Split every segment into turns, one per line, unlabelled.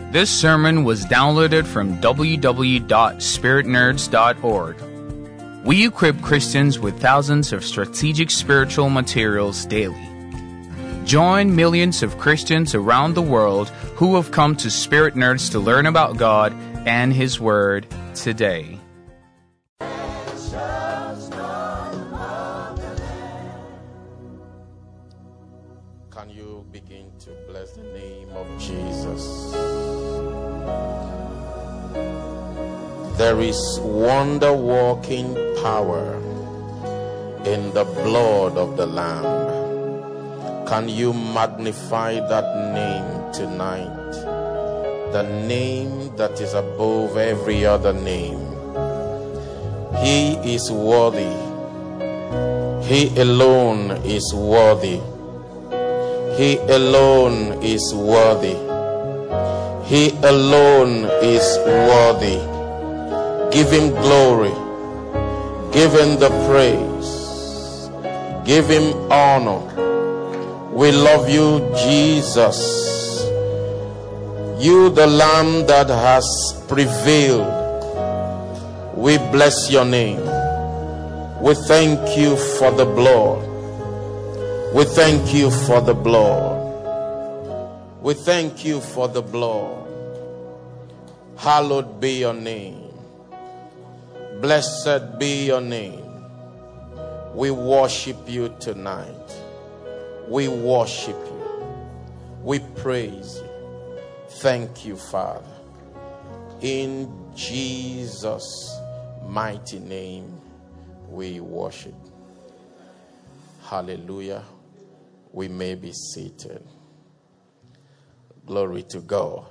This sermon was downloaded from www.spiritnerds.org. We equip Christians with thousands of strategic spiritual materials daily. Join millions of Christians around the world who have come to Spirit Nerds to learn about God and His Word today.
Can you begin to bless the name of Jesus? There is wonder-working power in the blood of the Lamb. Can you magnify that name tonight? The name that is above every other name. He is worthy. He alone is worthy. He alone is worthy. He alone is worthy. Give Him glory. Give Him the praise. Give Him honor. We love you, Jesus. You, the Lamb that has prevailed. We bless your name. We thank you for the blood. We thank you for the blood. We thank you for the blood. Hallowed be your name. Blessed be your name. We worship you tonight. We worship you. We praise you. Thank you, Father. In Jesus' mighty name, we worship. Hallelujah. We may be seated. Glory to God.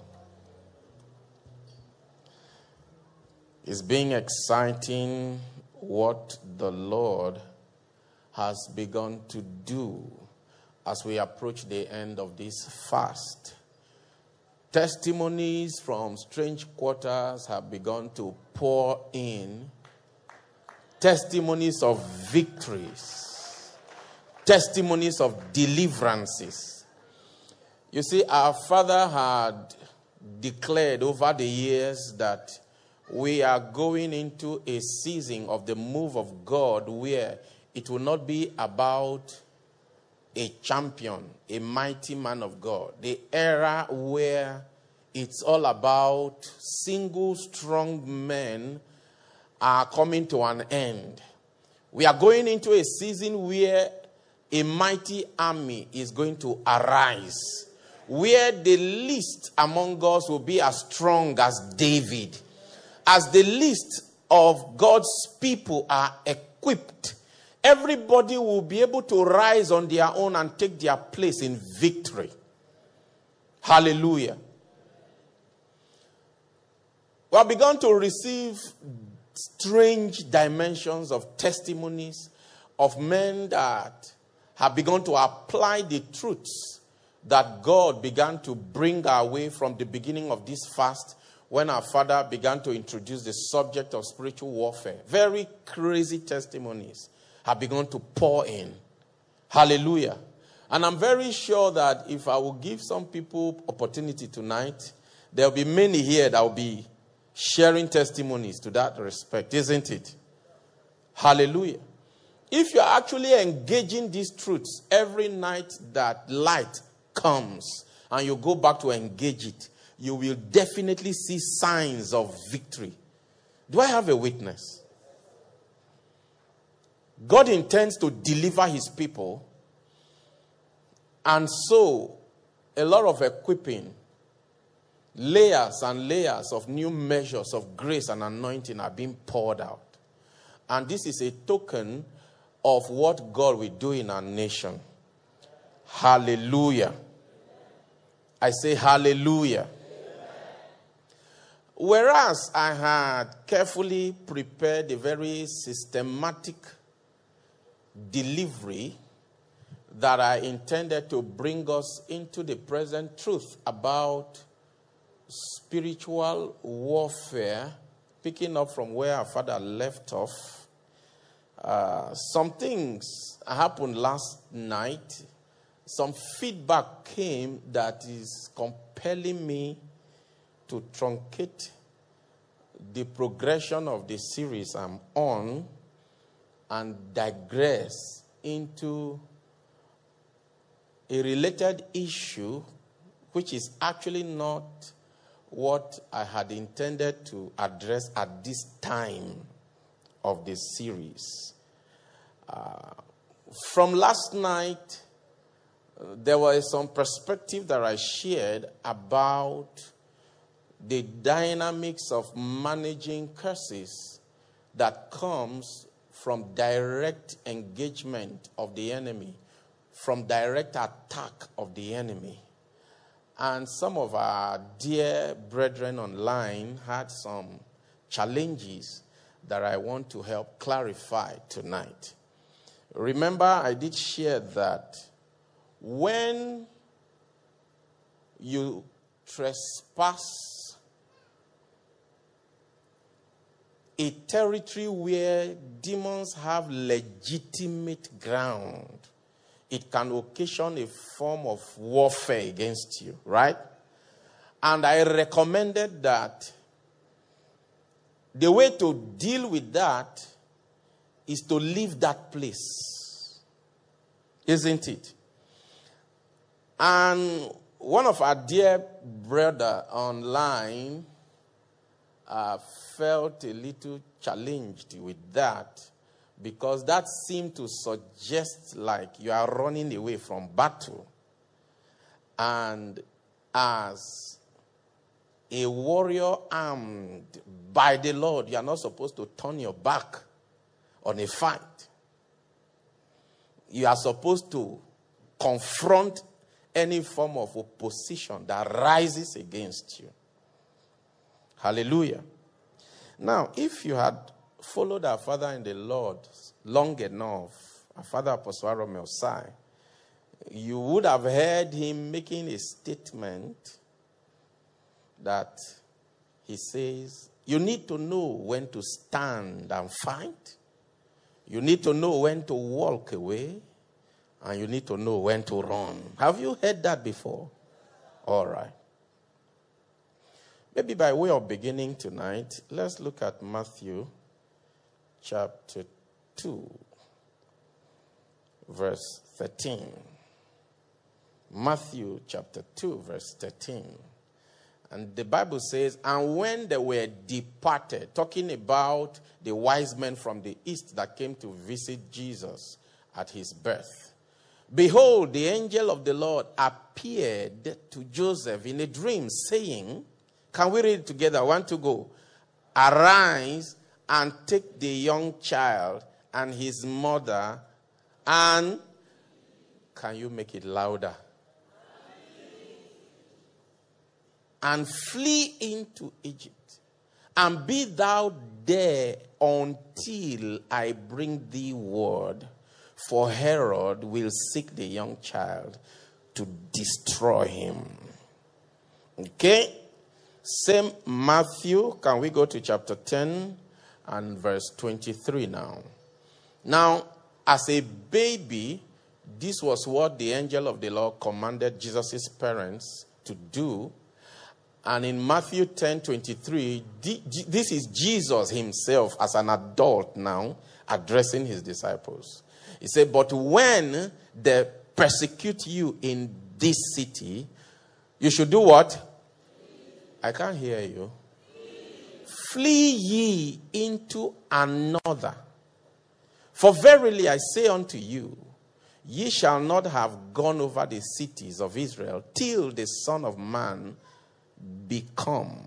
It's been exciting what the Lord has begun to do as we approach the end of this fast. Testimonies from strange quarters have begun to pour in. Testimonies of victories. Testimonies of deliverances. You see, our Father had declared over the years that we are going into a season of the move of God where it will not be about a champion, a mighty man of God. The era where it's all about single strong men are coming to an end. We are going into a season where a mighty army is going to arise, where the least among us will be as strong as David. As the least of God's people are equipped, everybody will be able to rise on their own and take their place in victory. Hallelujah. We have begun to receive strange dimensions of testimonies of men that have begun to apply the truths that God began to bring our way from the beginning of this fast when our Father began to introduce the subject of spiritual warfare. Very crazy testimonies have begun to pour in. Hallelujah. And I'm very sure that if I will give some people opportunity tonight, there will be many here that will be sharing testimonies to that respect, isn't it? Hallelujah. If you are actually engaging these truths every night that light comes and you go back to engage it, you will definitely see signs of victory. Do I have a witness? God intends to deliver His people, and so a lot of equipping, layers and layers of new measures of grace and anointing are being poured out. And this is a token of what God will do in our nation. Hallelujah. I say hallelujah. Whereas I had carefully prepared a very systematic delivery that I intended to bring us into the present truth about spiritual warfare, picking up from where our Father left off. Some things happened last night. Some feedback came that is compelling me to truncate the progression of the series I'm on and digress into a related issue, which is actually not what I had intended to address at this time of the series. From last night, there was some perspective that I shared about the dynamics of managing curses that comes from direct engagement of the enemy, from direct attack of the enemy. And some of our dear brethren online had some challenges that I want to help clarify tonight. Remember, I did share that when you trespass a territory where demons have legitimate ground, it can occasion a form of warfare against you, right? And I recommended that the way to deal with that is to leave that place. Isn't it? And one of our dear brother online felt a little challenged with that, because that seemed to suggest like you are running away from battle. And as a warrior armed by the Lord, you are not supposed to turn your back on a fight. You are supposed to confront any form of opposition that rises against you. Hallelujah. Now, if you had followed our father in the Lord long enough, our father Apostle Romeo Sai, you would have heard him making a statement that he says, you need to know when to stand and fight. You need to know when to walk away. And you need to know when to run. Have you heard that before? All right. Maybe by way of beginning tonight, let's look at Matthew chapter 2, verse 13. Matthew chapter 2, verse 13. And the Bible says, and when they were departed, talking about the wise men from the east that came to visit Jesus at his birth, behold, the angel of the Lord appeared to Joseph in a dream, saying, can we read it together? 1, 2, go. Arise and take the young child and his mother, and can you make it louder? And flee into Egypt, and be thou there until I bring thee word. For Herod will seek the young child to destroy him. Okay? Same Matthew. Can we go to chapter 10 and verse 23 now? Now, as a baby, this was what the angel of the Lord commanded Jesus' parents to do. And in Matthew 10:23, this is Jesus himself as an adult now addressing his disciples. He said, but when they persecute you in this city, you should do what? I can't hear you. Flee ye into another. For verily I say unto you, ye shall not have gone over the cities of Israel till the Son of Man be come.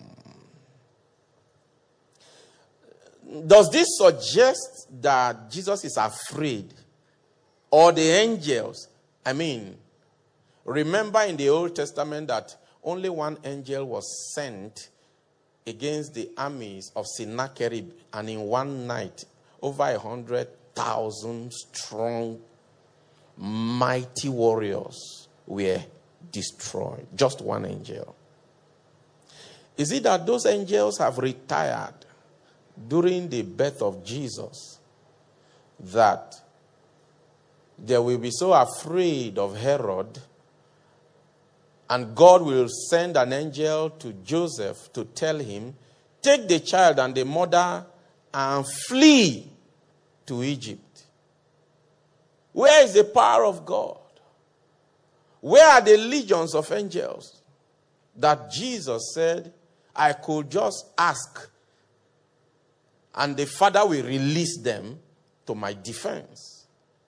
Does this suggest that Jesus is afraid? Or the angels? I mean, remember in the Old Testament that only one angel was sent against the armies of Sennacherib, and in one night, over 100,000 strong, mighty warriors were destroyed. Just one angel. Is it that those angels have retired during the birth of Jesus that they will be so afraid of Herod And God will send an angel to Joseph to tell him, take the child and the mother and flee to Egypt. Where is the power of God? Where are the legions of angels that Jesus said, I could just ask and the Father will release them to my defense?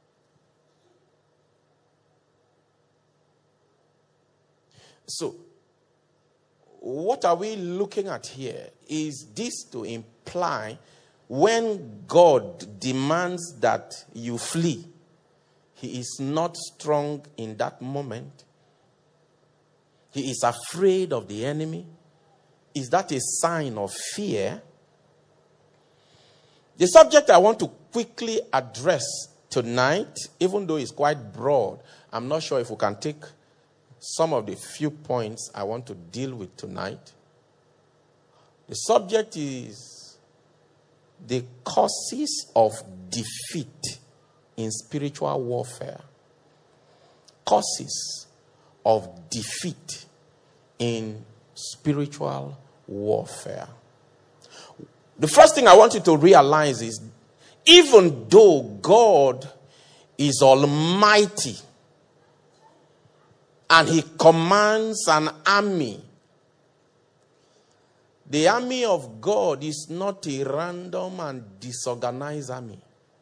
So, what are we looking at here? Is this to imply when God demands that you flee, he is not strong in that moment? He is afraid of the enemy? Is that a sign of fear? The subject I want to quickly address tonight, even though it's quite broad, I'm not sure if we can take some of the few points I want to deal with tonight. The subject is the causes of defeat in spiritual warfare. Causes of defeat in spiritual warfare. The first thing I want you to realize is, even though God is almighty and he commands an army, the army of God is not a random and disorganized army.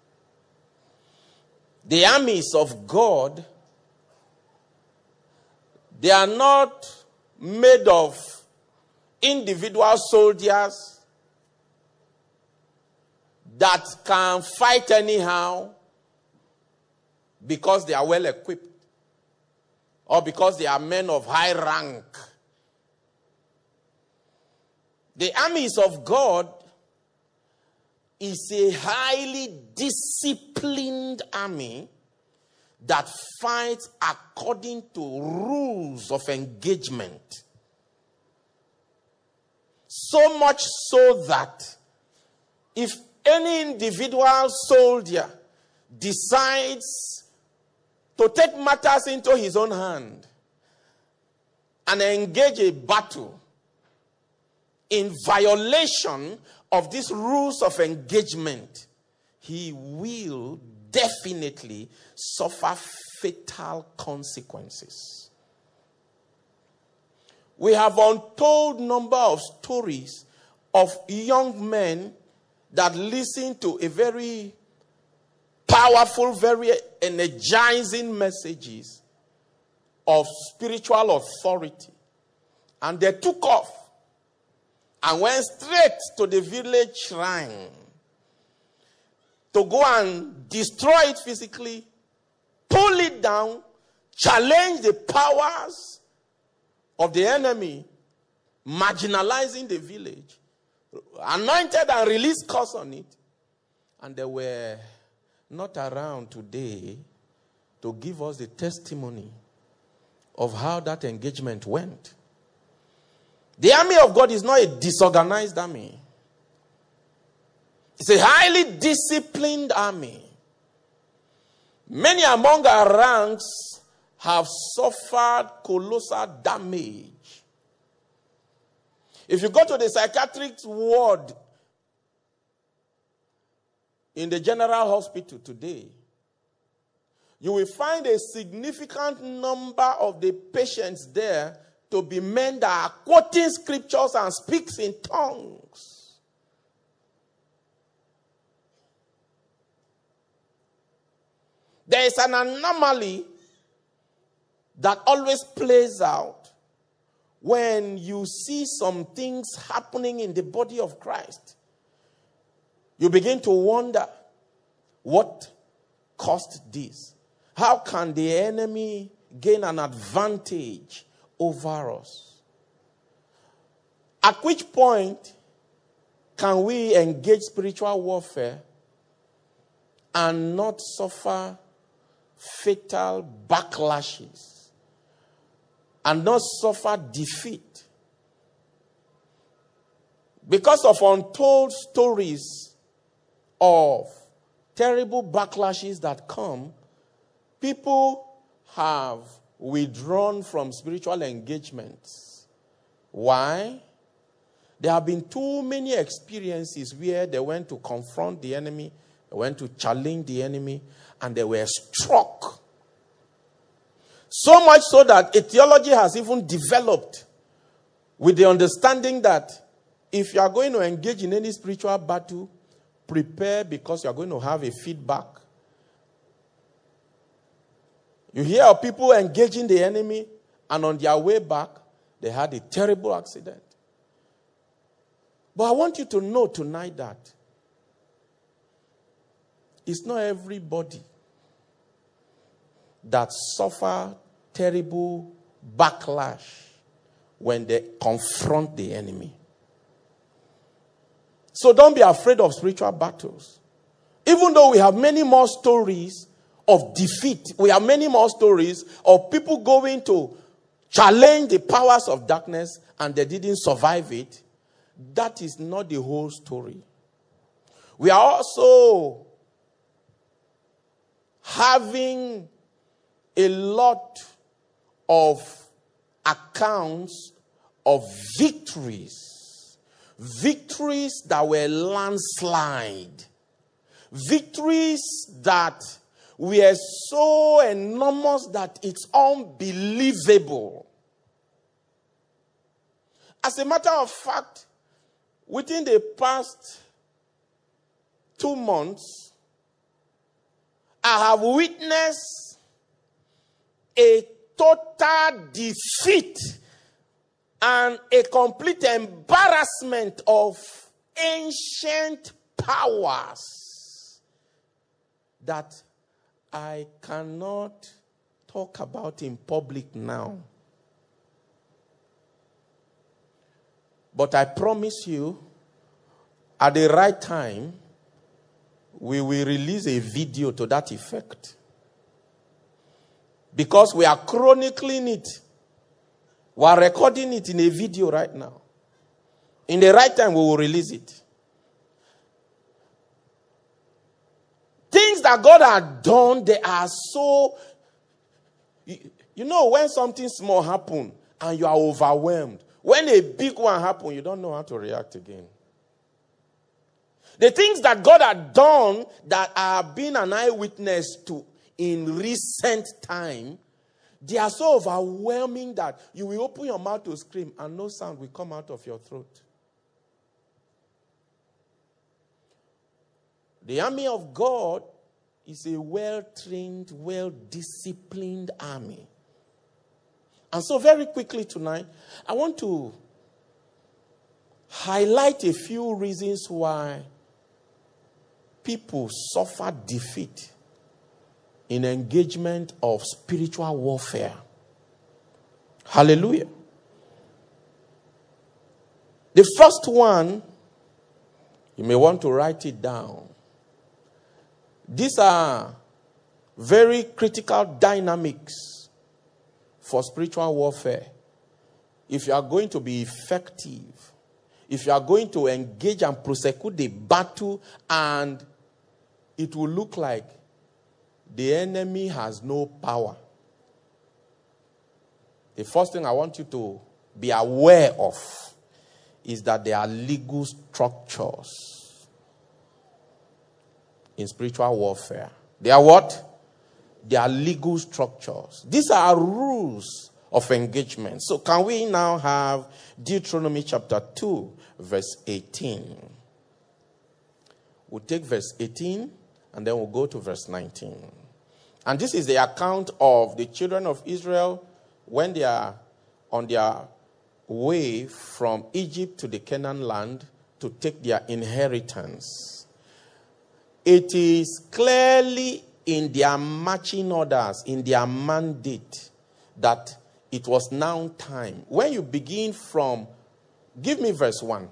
The armies of God, they are not made of individual soldiers that can fight anyhow because they are well equipped or because they are men of high rank. The armies of God is a highly disciplined army that fights according to rules of engagement. So much so that if any individual soldier decides to take matters into his own hand and engage a battle in violation of these rules of engagement, he will definitely suffer fatal consequences. We have untold number of stories of young men that listen to a very powerful, very energizing messages of spiritual authority. And they took off and went straight to the village shrine to go and destroy it physically, pull it down, challenge the powers of the enemy, marginalizing the village, anointed and released curse on it. And they were not around today to give us the testimony of how that engagement went. The army of God is not a disorganized army. It's a highly disciplined army. Many among our ranks have suffered colossal damage. If you go to the psychiatric ward in the general hospital today, you will find a significant number of the patients there to be men that are quoting scriptures and speaks in tongues. There is an anomaly that always plays out when you see some things happening in the body of Christ. You begin to wonder, what caused this? How can the enemy gain an advantage over us? At which point can we engage spiritual warfare and not suffer fatal backlashes and not suffer defeat? Because of untold stories of terrible backlashes that come, people have withdrawn from spiritual engagements. Why? There have been too many experiences where they went to confront the enemy, they went to challenge the enemy, and they were struck. So much so that a theology has even developed with the understanding that if you are going to engage in any spiritual battle, prepare because you are going to have a feedback. You hear of people engaging the enemy, and on their way back, they had a terrible accident. But I want you to know tonight that it's not everybody that suffer terrible backlash when they confront the enemy. So don't be afraid of spiritual battles. Even though we have many more stories of defeat, we have many more stories of people going to challenge the powers of darkness and they didn't survive it. That is not the whole story. We are also having a lot of accounts of victories. Victories that were landslide. Victories that were so enormous that it's unbelievable. As a matter of fact, within the past 2 months, I have witnessed a total defeat and a complete embarrassment of ancient powers that I cannot talk about in public now. But I promise you, at the right time, we will release a video to that effect. Because we are chronicling it. We are recording it in a video right now. In the right time, we will release it. Things that God has done, they are so... You know, when something small happens and you are overwhelmed, when a big one happens, you don't know how to react again. The things that God had done that I have been an eyewitness to in recent time, they are so overwhelming that you will open your mouth to scream and no sound will come out of your throat. The army of God is a well-trained, well-disciplined army. And so very quickly tonight, I want to highlight a few reasons why people suffer defeat in engagement of spiritual warfare. Hallelujah. The first one, you may want to write it down. These are very critical dynamics for spiritual warfare. If you are going to be effective, if you are going to engage and prosecute the battle, and it will look like the enemy has no power. The first thing I want you to be aware of is that there are legal structures in spiritual warfare. They are what? They are legal structures. These are rules of engagement. So can we now have Deuteronomy chapter 2, verse 18? We'll take verse 18 and then we'll go to verse 19. And this is the account of the children of Israel when they are on their way from Egypt to the Canaan land to take their inheritance. It is clearly in their marching orders, in their mandate, that it was now time. When you begin from, give me verse 1.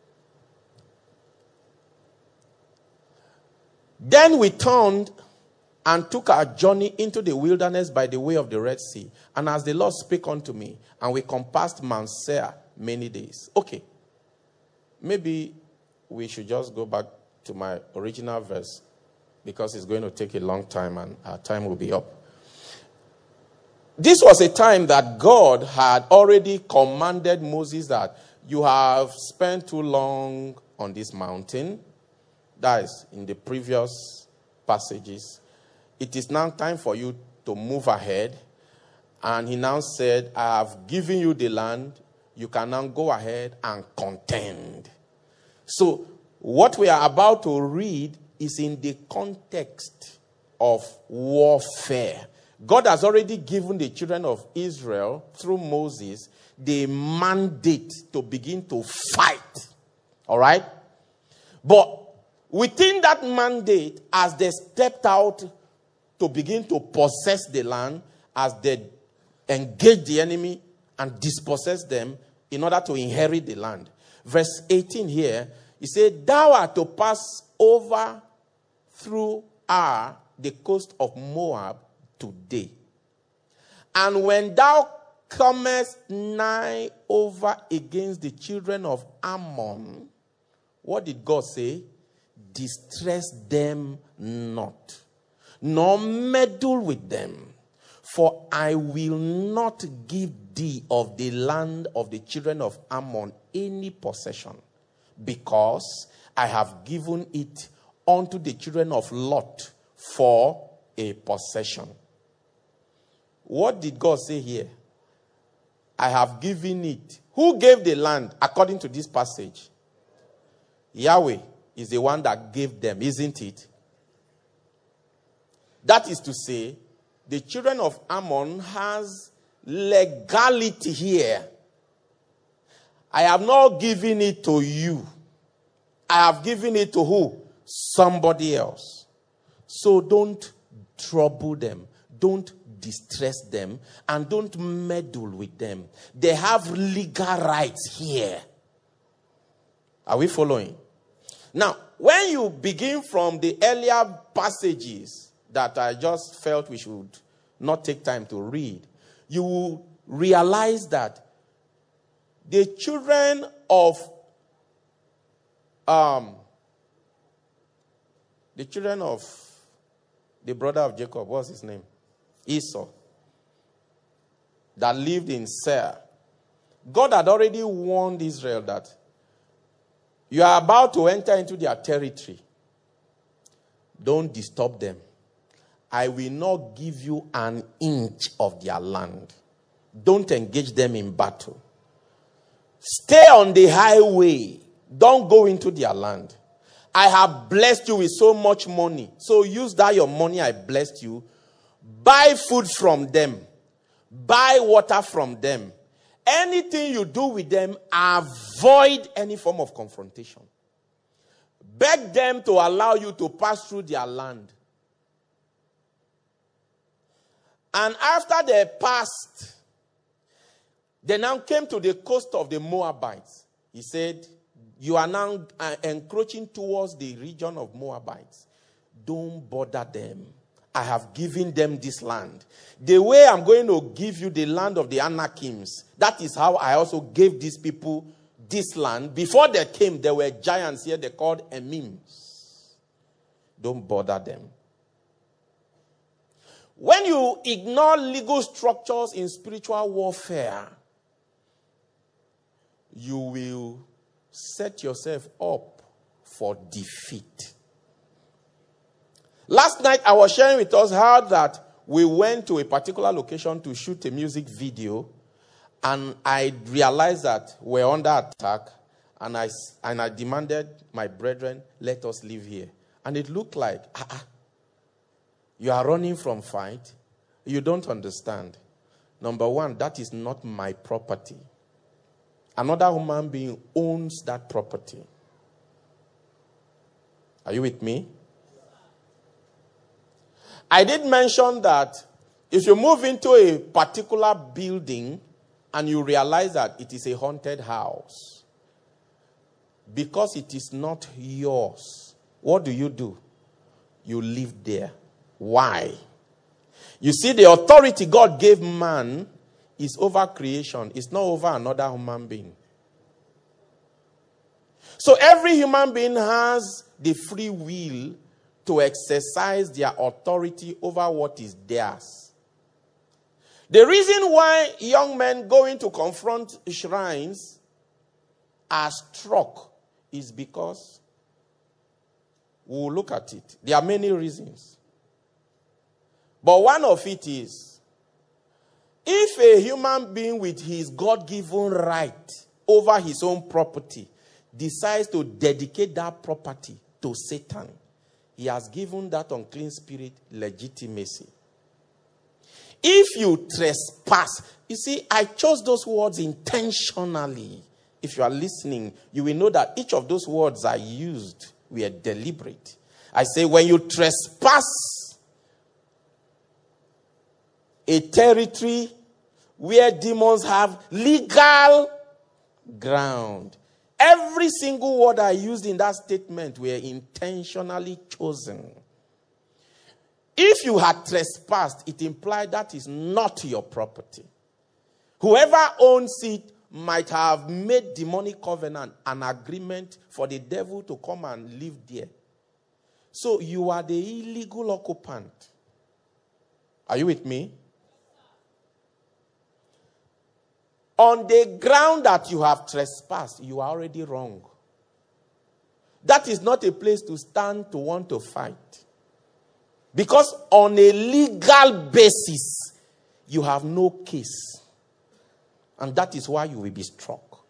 Then we turned and took our journey into the wilderness by the way of the Red Sea. And as the Lord spake unto me, and we compassed Mount Seir many days. Okay. Maybe we should just go back to my original verse, because it's going to take a long time and our time will be up. This was a time that God had already commanded Moses that you have spent too long on this mountain. That is in the previous passages. It is now time for you to move ahead. And he now said, I have given you the land. You can now go ahead and contend. So what we are about to read is in the context of warfare. God has already given the children of Israel, through Moses, the mandate to begin to fight. All right? But within that mandate, as they stepped out to begin to possess the land, as they engaged the enemy and dispossessed them in order to inherit the land. Verse 18 here, he said, thou art to pass over through Ar, the coast of Moab, today. And when thou comest nigh over against the children of Ammon, what did God say? Distress them not, nor meddle with them. For I will not give thee of the land of the children of Ammon any possession, because I have given it unto the children of Lot for a possession. What did God say here? I have given it. Who gave the land according to this passage? Yahweh is the one that gave them, isn't it? That is to say, the children of Ammon has legality here. I have not given it to you. I have given it to who? Somebody else. So don't trouble them. Don't distress them. And don't meddle with them. They have legal rights here. Are we following? Now, when you begin from the earlier passages that I just felt we should not take time to read, you will realize that the children of the brother of Jacob, what's his name? Esau, that lived in Seir. God had already warned Israel that you are about to enter into their territory. Don't disturb them. I will not give you an inch of their land. Don't engage them in battle. Stay on the highway. Don't go into their land. I have blessed you with so much money. So use that your money I blessed you. Buy food from them. Buy water from them. Anything you do with them, avoid any form of confrontation. Beg them to allow you to pass through their land. And after they passed, they now came to the coast of the Moabites. He said, you are now encroaching towards the region of Moabites. Don't bother them. I have given them this land. The way I'm going to give you the land of the Anakims, that is how I also gave these people this land. Before they came, there were giants here, they called Emims. Don't bother them. When you ignore legal structures in spiritual warfare, you will set yourself up for defeat. Last night, I was sharing with us how that we went to a particular location to shoot a music video, and I realized that we're under attack, and I demanded my brethren, let us leave here. And it looked like, you are running from fight. You don't understand. Number one, that is not my property. Another human being owns that property. Are you with me? I did mention that if you move into a particular building and you realize that it is a haunted house, because it is not yours, what do? You live there. Why? You see, the authority God gave man is over creation. It's not over another human being. So every human being has the free will to exercise their authority over what is theirs. The reason why young men going to confront shrines are struck is because we'll look at it. There are many reasons. But one of it is, if a human being with his God-given right over his own property decides to dedicate that property to Satan, he has given that unclean spirit legitimacy. If you trespass, you see, I chose those words intentionally. If you are listening, you will know that each of those words I used were deliberate. I say, when you trespass a territory where demons have legal ground, every single word I used in that statement were intentionally chosen. If you had trespassed, it implied that is not your property. Whoever owns it might have made demonic covenant, an agreement for the devil to come and live there. So you are the illegal occupant. Are you with me? On the ground that you have trespassed, you are already wrong. That is not a place to stand to want to fight. Because on a legal basis, you have no case. And that is why you will be struck.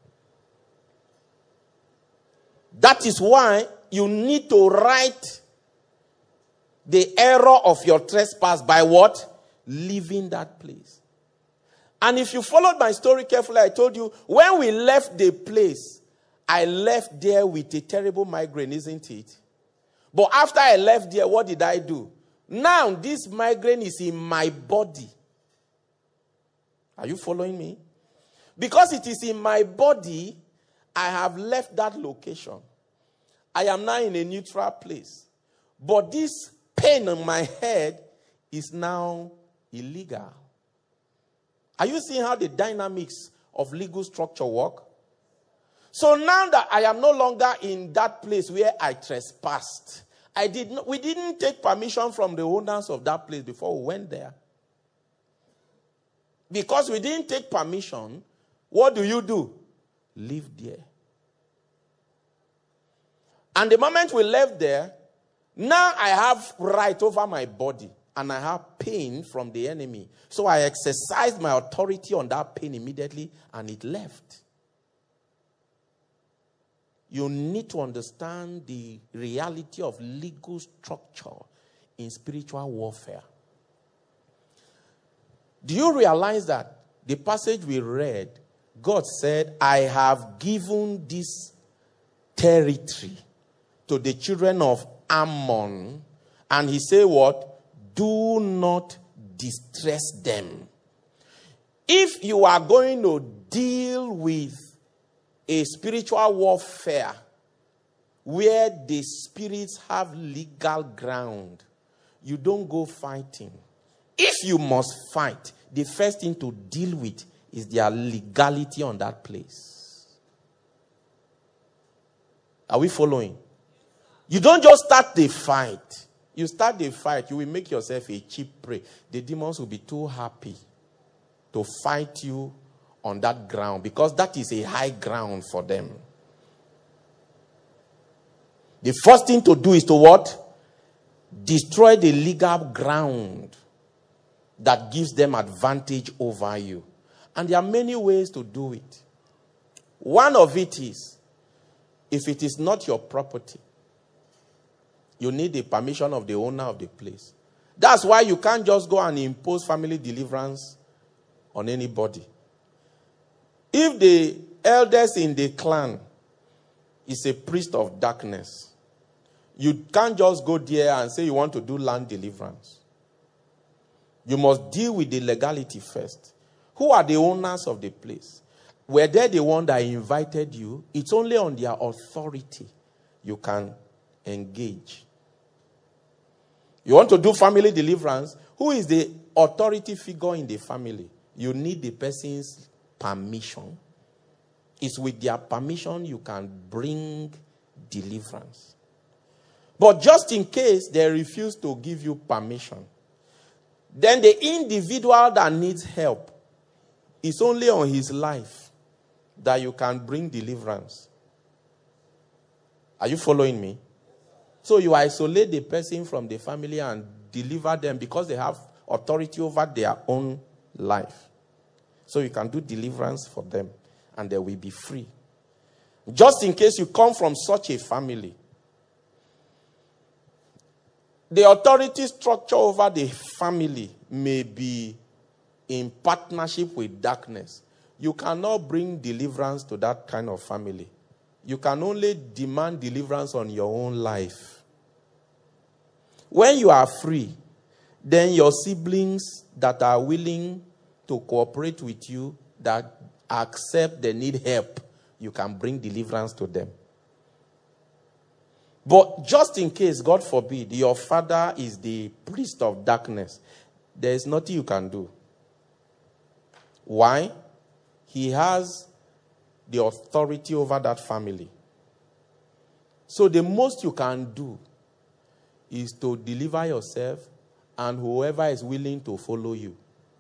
That is why you need to right the error of your trespass by what? Leaving that place. And if you followed my story carefully, I told you, when we left the place, I left there with a terrible migraine, isn't it? But after I left there, what did I do? Now, this migraine is in my body. Are you following me? Because it is in my body, I have left that location. I am now in a neutral place. But this pain on my head is now illegal. Are you seeing how the dynamics of legal structure work? So now that I am no longer in that place where I trespassed, we didn't take permission from the owners of that place before we went there. Because we didn't take permission, what do? Live there. And the moment we left there, now I have right over my body and I have pain from the enemy. So I exercised my authority on that pain immediately and it left. You need to understand the reality of legal structure in spiritual warfare. Do you realize that the passage we read, God said, I have given this territory to the children of Ammon. And he said what? Do not distress them. If you are going to deal with a spiritual warfare where the spirits have legal ground, you don't go fighting. If you must fight, the first thing to deal with is their legality on that place. Are we following? You don't just start the fight. You start the fight, you will make yourself a cheap prey. The demons will be too happy to fight you on that ground because that is a high ground for them. The first thing to do is to what? Destroy the legal ground that gives them advantage over you. And there are many ways to do it. One of it is, if it is not your property, you need the permission of the owner of the place. That's why you can't just go and impose family deliverance on anybody. If the elders in the clan is a priest of darkness, you can't just go there and say you want to do land deliverance. You must deal with the legality first. Who are the owners of the place? Were they the one that invited you? It's only on their authority you can engage. You want to do family deliverance? Who is the authority figure in the family? You need the person's permission. It's with their permission you can bring deliverance. But just in case they refuse to give you permission, then the individual that needs help, is only on his life that you can bring deliverance. Are you following me? So you isolate the person from the family and deliver them because they have authority over their own life. So you can do deliverance for them and they will be free. Just in case you come from such a family, the authority structure over the family may be in partnership with darkness. You cannot bring deliverance to that kind of family. You can only demand deliverance on your own life. When you are free, then your siblings that are willing to cooperate with you, that accept they need help, you can bring deliverance to them. But just in case, God forbid, your father is the priest of darkness, there is nothing you can do. Why? He has the authority over that family. So the most you can do is to deliver yourself and whoever is willing to follow you.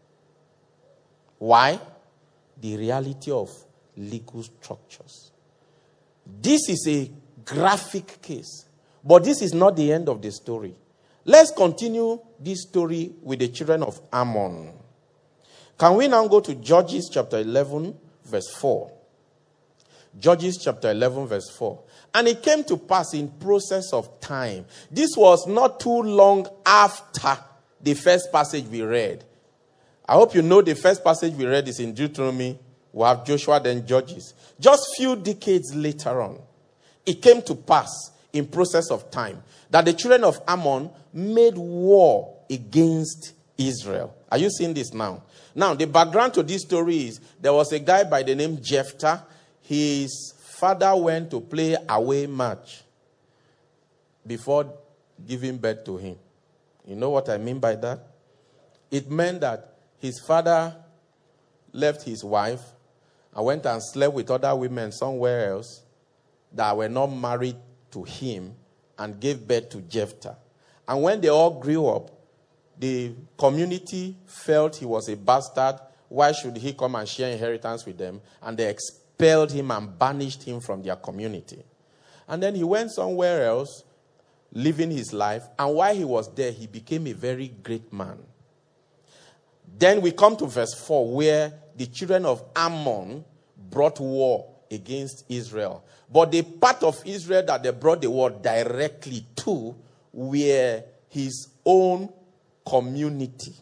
Why? The reality of legal structures. This is a graphic case, but this is not the end of the story. Let's continue this story with the children of Ammon. Can we now go to Judges chapter 11, verse 4? Judges chapter 11, verse 4. And it came to pass in process of time. This was not too long after the first passage we read. I hope you know the first passage we read is in Deuteronomy. We have Joshua, then Judges. Just few decades later on, it came to pass in process of time that the children of Ammon made war against Israel. Are you seeing this now? Now, the background to this story is there was a guy by the name Jephthah. His father went to play away match before giving birth to him. You know what I mean by that? It meant that his father left his wife and went and slept with other women somewhere else that were not married to him and gave birth to Jephthah. And when they all grew up, the community felt he was a bastard. Why should he come and share inheritance with them? And they expelled him and banished him from their community. And then he went somewhere else, living his life. And while he was there, he became a very great man. Then we come to verse 4, where the children of Ammon brought war against Israel. But the part of Israel that they brought the war directly to were his own community.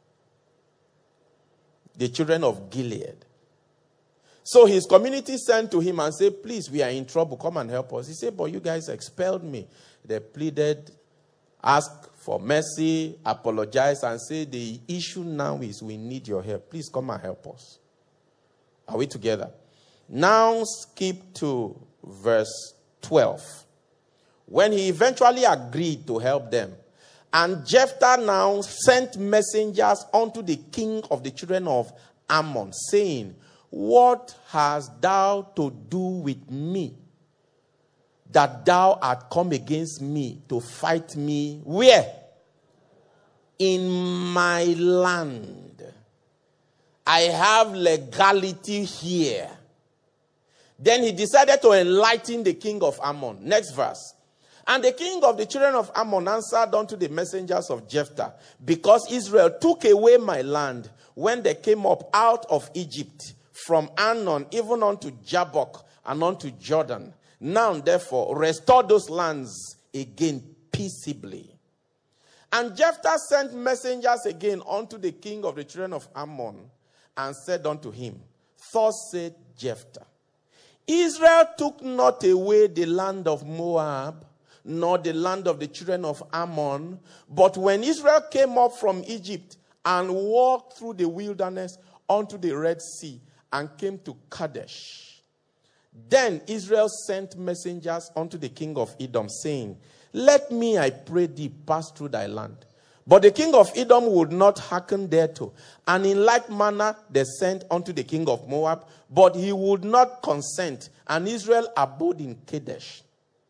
The children of Gilead. So his community sent to him and said, please, we are in trouble. Come and help us. He said, but you guys expelled me. They pleaded, asked for mercy, apologized, and said, the issue now is we need your help. Please come and help us. Are we together? Now skip to verse 12. When he eventually agreed to help them, and Jephthah now sent messengers unto the king of the children of Ammon, saying, what hast thou to do with me, that thou art come against me to fight me? Where? In my land. I have legality here. Then he decided to enlighten the king of Ammon. Next verse. And the king of the children of Ammon answered unto the messengers of Jephthah, because Israel took away my land when they came up out of Egypt, from Arnon even unto Jabbok and unto Jordan. Now, therefore, restore those lands again peaceably. And Jephthah sent messengers again unto the king of the children of Ammon, and said unto him, thus said Jephthah, Israel took not away the land of Moab, nor the land of the children of Ammon, but when Israel came up from Egypt and walked through the wilderness unto the Red Sea, and came to Kadesh, then Israel sent messengers unto the king of Edom, saying, let me, I pray thee, pass through thy land. But the king of Edom would not hearken thereto. And in like manner they sent unto the king of Moab, but he would not consent. And Israel abode in Kadesh.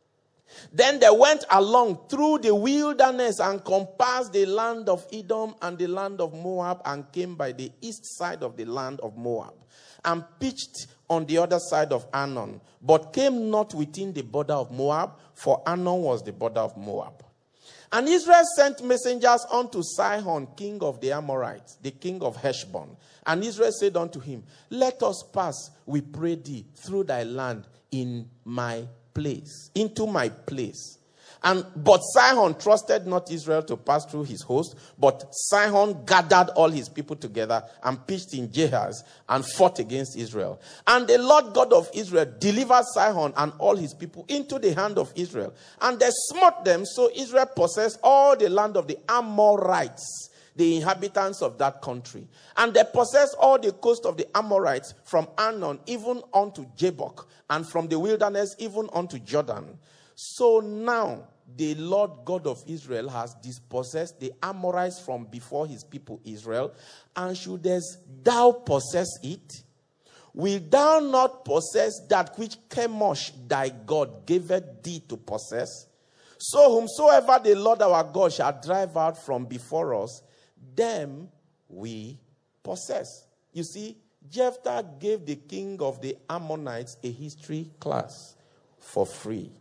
Then they went along through the wilderness and compassed the land of Edom and the land of Moab, and came by the east side of the land of Moab, and pitched on the other side of Arnon, but came not within the border of Moab, for Arnon was the border of Moab. And Israel sent messengers unto Sihon, king of the Amorites, the king of Heshbon. And Israel said unto him, let us pass, we pray thee, through thy land in my place, into my place. But Sihon trusted not Israel to pass through his host, but Sihon gathered all his people together and pitched in Jahaz and fought against Israel. And the Lord God of Israel delivered Sihon and all his people into the hand of Israel. And they smote them, so Israel possessed all the land of the Amorites, the inhabitants of that country. And they possessed all the coast of the Amorites from Arnon even unto Jabbok, and from the wilderness even unto Jordan. So now the Lord God of Israel has dispossessed the Amorites from before his people Israel. And shouldest thou possess it? Will thou not possess that which Chemosh thy God gaveth thee to possess? So whomsoever the Lord our God shall drive out from before us, them we possess. You see, Jephthah gave the king of the Ammonites a history class for free.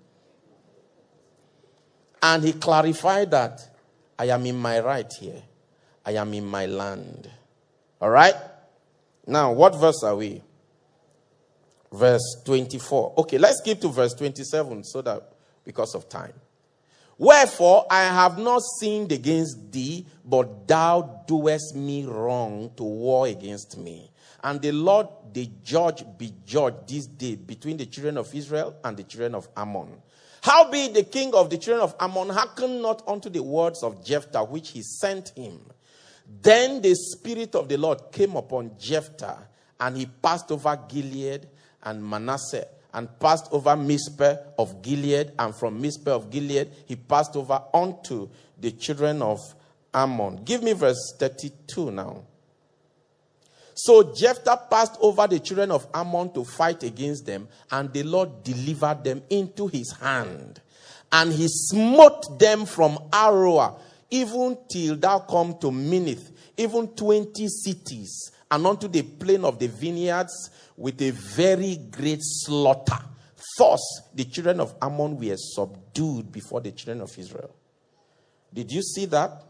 And he clarified that I am in my right here. I am in my land. All right? Now, what verse are we? Verse 24. Okay, let's skip to verse 27 so that because of time. Wherefore, I have not sinned against thee, but thou doest me wrong to war against me. And the Lord, the judge, be judged this day between the children of Israel and the children of Ammon. Howbeit the king of the children of Ammon hearkened not unto the words of Jephthah, which he sent him. Then the Spirit of the Lord came upon Jephthah, and he passed over Gilead and Manasseh, and passed over Mizpeh of Gilead, and from Mizpeh of Gilead he passed over unto the children of Ammon. Give me verse 32 now. So Jephthah passed over the children of Ammon to fight against them, and the Lord delivered them into his hand. And he smote them from Aroer, even till thou come to Minnith, even 20 cities, and unto the plain of the vineyards, with a very great slaughter. Thus the children of Ammon were subdued before the children of Israel. Did you see that?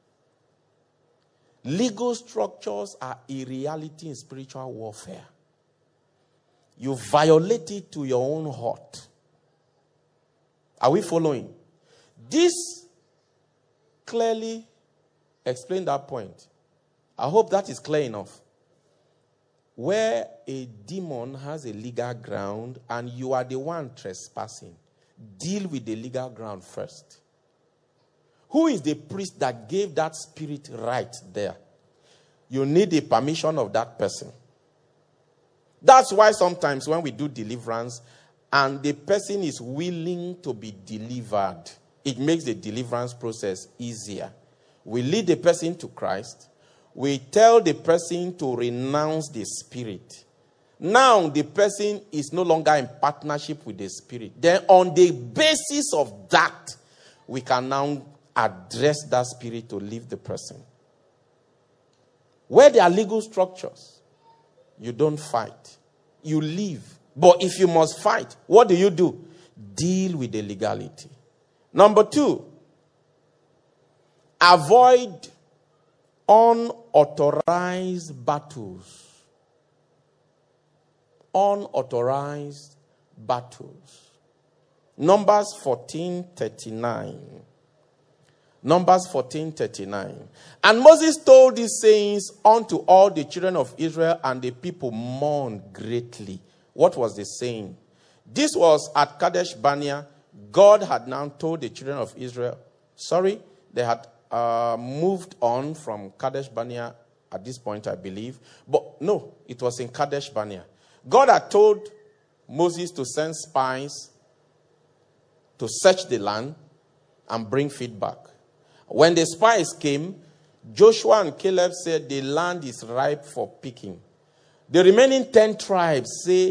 Legal structures are a reality in spiritual warfare. You violate it to your own heart. Are we following? This clearly explains that point. I hope that is clear enough. Where a demon has a legal ground and you are the one trespassing, deal with the legal ground first. Who is the priest that gave that spirit right there? You need the permission of that person. That's why sometimes when we do deliverance and the person is willing to be delivered, it makes the deliverance process easier. We lead the person to Christ. We tell the person to renounce the spirit. Now the person is no longer in partnership with the spirit. Then on the basis of that, we can now address that spirit to leave the person. Where there are legal structures, you don't fight. You leave. But if you must fight, what do? Deal with the legality. Number 2, avoid unauthorized battles. Unauthorized battles. Numbers 14:39. Numbers 14:39. And Moses told these sayings unto all the children of Israel, and the people mourned greatly. What was the saying? This was at Kadesh Barnea. God had now told the children of Israel. They had moved on from Kadesh Barnea at this point, I believe. But no, it was in Kadesh Barnea. God had told Moses to send spies to search the land and bring feedback. When the spies came, Joshua and Caleb said the land is ripe for picking. The remaining 10 tribes say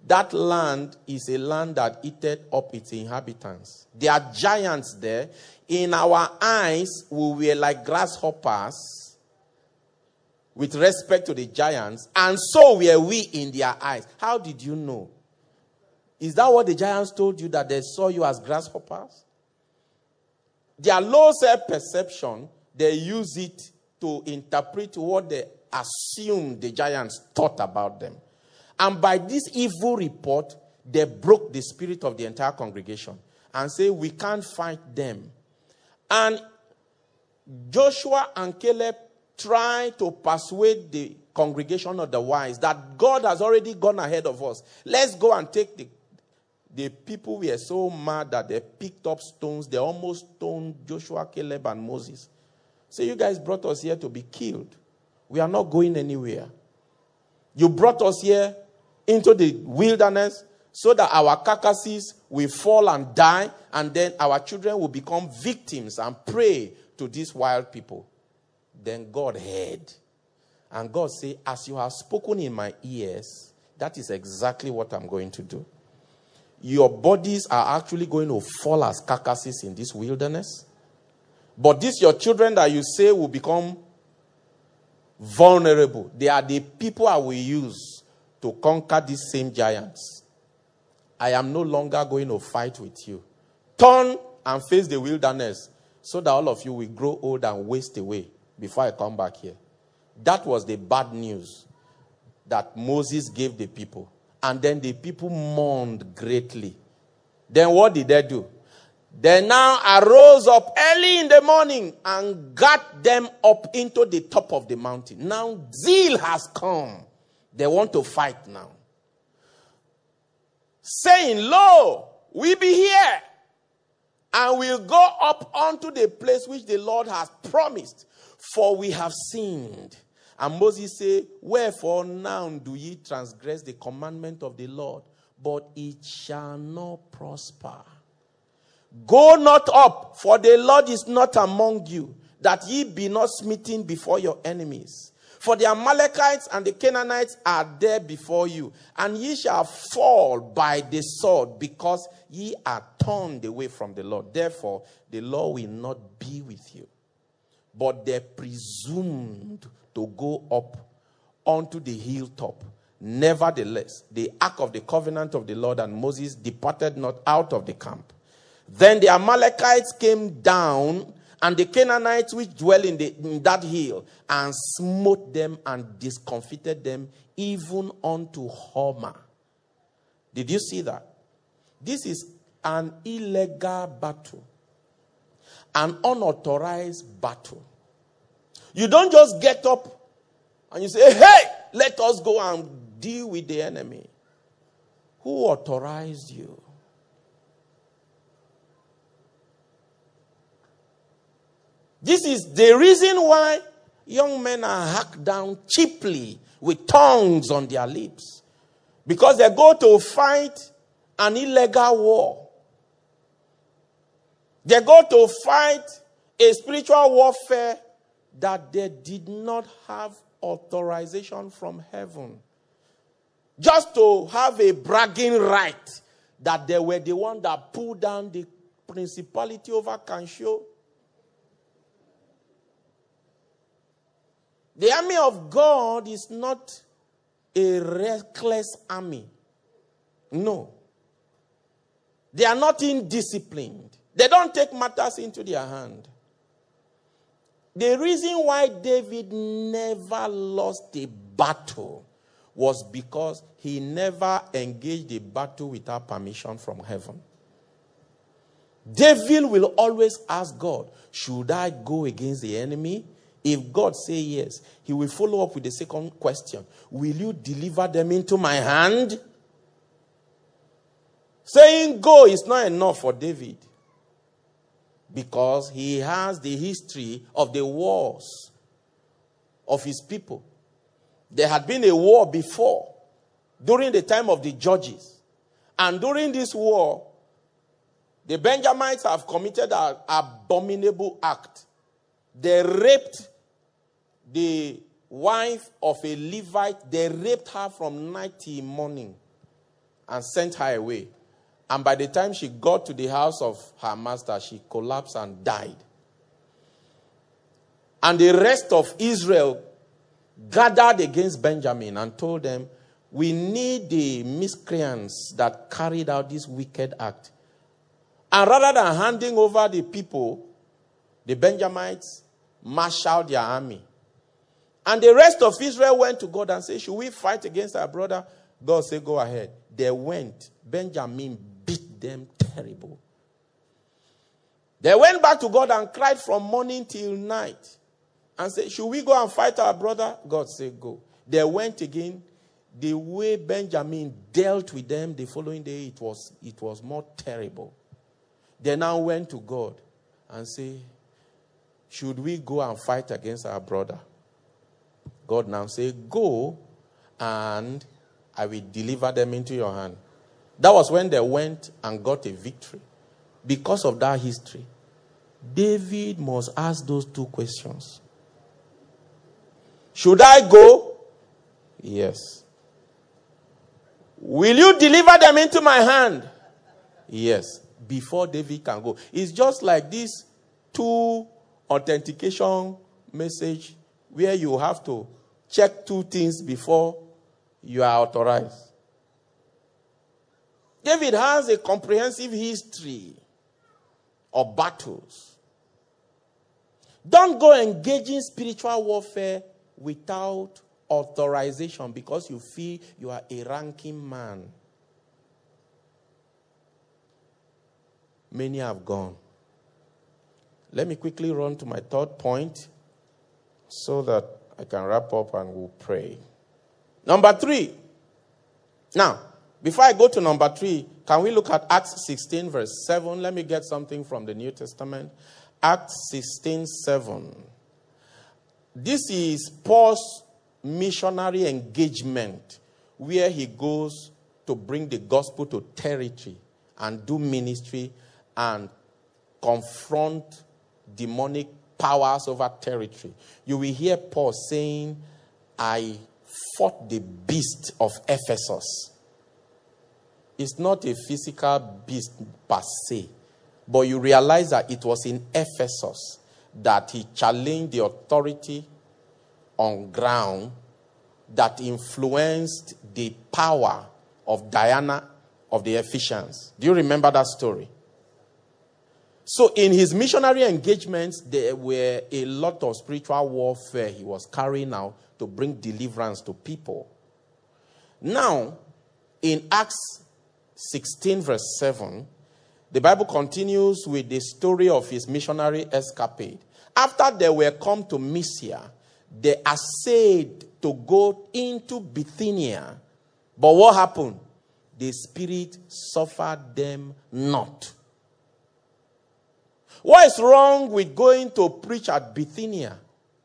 that land is a land that eateth up its inhabitants. There are giants there. In our eyes, we were like grasshoppers with respect to the giants, and so were we in their eyes. How did you know? Is that what the giants told you, that they saw you as grasshoppers? Their low self-perception, they use it to interpret what they assumed the giants thought about them. And by this evil report, they broke the spirit of the entire congregation and say, we can't fight them. And Joshua and Caleb tried to persuade the congregation of the wise that God has already gone ahead of us. Let's go and take the people were so mad that they picked up stones. They almost stoned Joshua, Caleb, and Moses. So you guys brought us here to be killed. We are not going anywhere. You brought us here into the wilderness so that our carcasses will fall and die, and then our children will become victims and prey to these wild people. Then God heard. And God said, as you have spoken in my ears, that is exactly what I'm going to do. Your bodies are actually going to fall as carcasses in this wilderness. But these your children that you say will become vulnerable. They are the people I will use to conquer these same giants. I am no longer going to fight with you. Turn and face the wilderness so that all of you will grow old and waste away before I come back here. That was the bad news that Moses gave the people. And then the people mourned greatly. Then what did they do? They now arose up early in the morning and got them up into the top of the mountain. Now zeal has come. They want to fight now. Saying, lo, we be here, and we'll go up unto the place which the Lord has promised, for we have sinned. And Moses said, wherefore now do ye transgress the commandment of the Lord? But it shall not prosper. Go not up, for the Lord is not among you, that ye be not smitten before your enemies. For the Amalekites and the Canaanites are there before you, and ye shall fall by the sword, because ye are turned away from the Lord. Therefore, the Lord will not be with you. But they presumed to go up onto the hilltop. Nevertheless, the ark of the covenant of the Lord and Moses departed not out of the camp. Then the Amalekites came down, and the Canaanites which dwell in that hill, and smote them and discomfited them, even unto Hormah. Did you see that? This is an illegal battle, an unauthorized battle. You don't just get up and you say, hey, let us go and deal with the enemy. Who authorized you? This is the reason why young men are hacked down cheaply with tongues on their lips. Because they go to fight an illegal war. They go to fight a spiritual warfare that they did not have authorization from heaven. Just to have a bragging right that they were the one that pulled down the principality over Kanshio. The army of God is not a reckless army. No. They are not indisciplined. They don't take matters into their hand. The reason why David never lost a battle was because he never engaged a battle without permission from heaven. David will always ask God, should I go against the enemy? If God say yes, he will follow up with the second question. Will you deliver them into my hand? Saying go is not enough for David, because he has the history of the wars of his people. There had been a war before, during the time of the judges. And during this war, the Benjamites have committed an abominable act. They raped the wife of a Levite. They raped her from night till morning. and sent her away. And by the time she got to the house of her master, she collapsed and died. And the rest of Israel gathered against Benjamin and told them, we need the miscreants that carried out this wicked act. And rather than handing over the people, the Benjamites marshaled their army. And the rest of Israel went to God and said, should we fight against our brother? God said, go ahead. They went. Benjamin beat them terrible. They went back to God and cried from morning till night. And said, should we go and fight our brother? God said, go. They went again. The way Benjamin dealt with them the following day, it was more terrible. They now went to God and said, should we go and fight against our brother? God now said, go and I will deliver them into your hand. That was when they went and got a victory. Because of that history, David must ask those two questions. Should I go? Yes. Will you deliver them into my hand? Yes. Before David can go. It's just like this 2 authentication message where you have to check 2 things before you are authorized. David has a comprehensive history of battles. Don't go engaging spiritual warfare without authorization because you feel you are a ranking man. Many have gone. Let me quickly run to my 3rd point so that I can wrap up and we'll pray. Number 3. Now, before I go to number 3, can we look at Acts 16 verse 7? Let me get something from the New Testament. Acts 16:7. This is Paul's missionary engagement where he goes to bring the gospel to territory and do ministry and confront demonic powers over territory. You will hear Paul saying, I fought the beast of Ephesus. It's not a physical beast per se, but you realize that it was in Ephesus that he challenged the authority on ground that influenced the power of Diana of the Ephesians. Do you remember that story? So in his missionary engagements, there were a lot of spiritual warfare he was carrying out to bring deliverance to people. Now, in Acts 16 verse 7, the Bible continues with the story of his missionary escapade. After they were come to Mysia, they essayed to go into Bithynia. But what happened? The Spirit suffered them not. What is wrong with going to preach at Bithynia?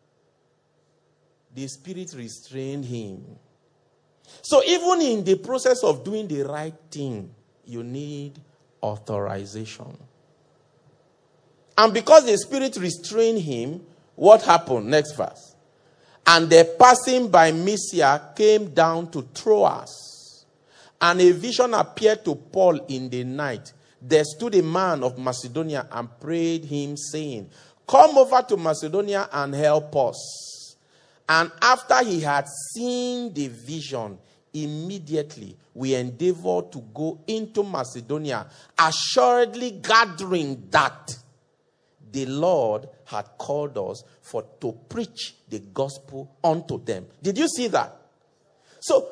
The Spirit restrained him. So even in the process of doing the right thing, you need authorization. And because the Spirit restrained him, what happened? Next verse. And they passing by Mysia came down to Troas. And a vision appeared to Paul in the night. There stood a man of Macedonia and prayed him, saying, come over to Macedonia and help us. And after he had seen the vision, immediately we endeavored to go into Macedonia, assuredly gathering that the Lord had called us to preach the gospel unto them. Did you see that? So,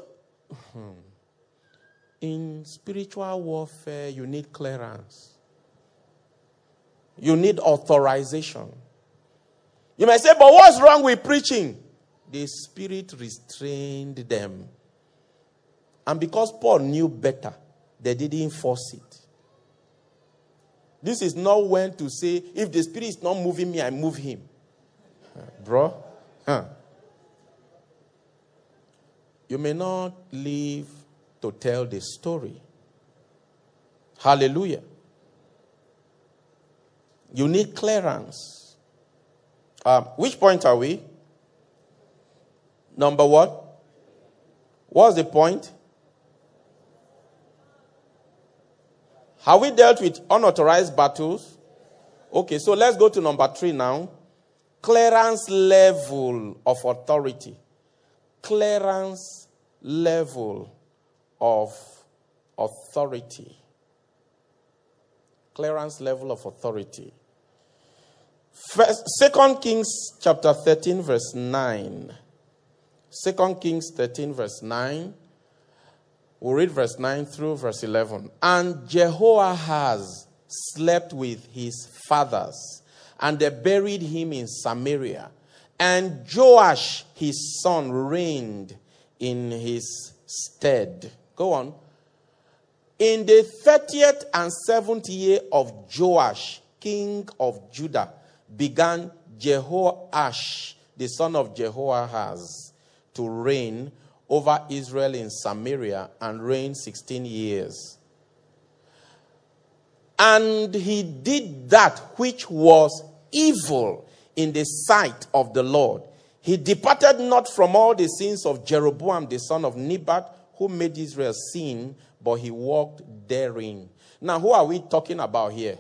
in spiritual warfare, you need clearance. You need authorization. You may say, but what's wrong with preaching? The Spirit restrained them. And because Paul knew better, they didn't force it. This is not when to say, if the Spirit is not moving me, I move him. Bro. You may not live to tell the story. Hallelujah. You need clearance. Which point are we? Number what? What's the point? Have we dealt with unauthorized battles? Okay, so let's go to number 3 now. Clearance level of authority. Clearance level of authority. Clearance level of authority. 2 Kings chapter 13 verse 9. 2 Kings 13 verse 9. We'll read verse 9 through verse 11. And Jehoahaz slept with his fathers, and they buried him in Samaria. And Joash his son reigned in his stead. Go on. In the 30th and 7th year of Joash, king of Judah, began Jehoash, the son of Jehoahaz, to reign over Israel in Samaria, and reigned 16 years. And he did that which was evil in the sight of the Lord. He departed not from all the sins of Jeroboam, the son of Nebat, who made Israel sin, but he walked therein. Now, who are we talking about here?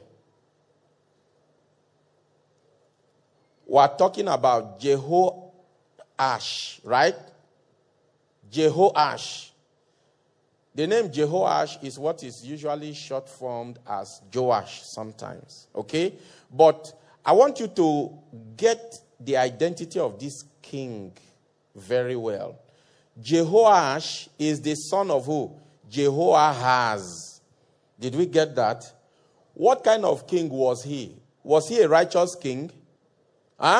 We are talking about Jehoash, right? Jehoash. The name Jehoash is what is usually short formed as Joash sometimes. Okay? But I want you to get the identity of this king very well. Jehoash is the son of who? Jehoahaz. Did we get that? What kind of king was he? Was he a righteous king? Huh?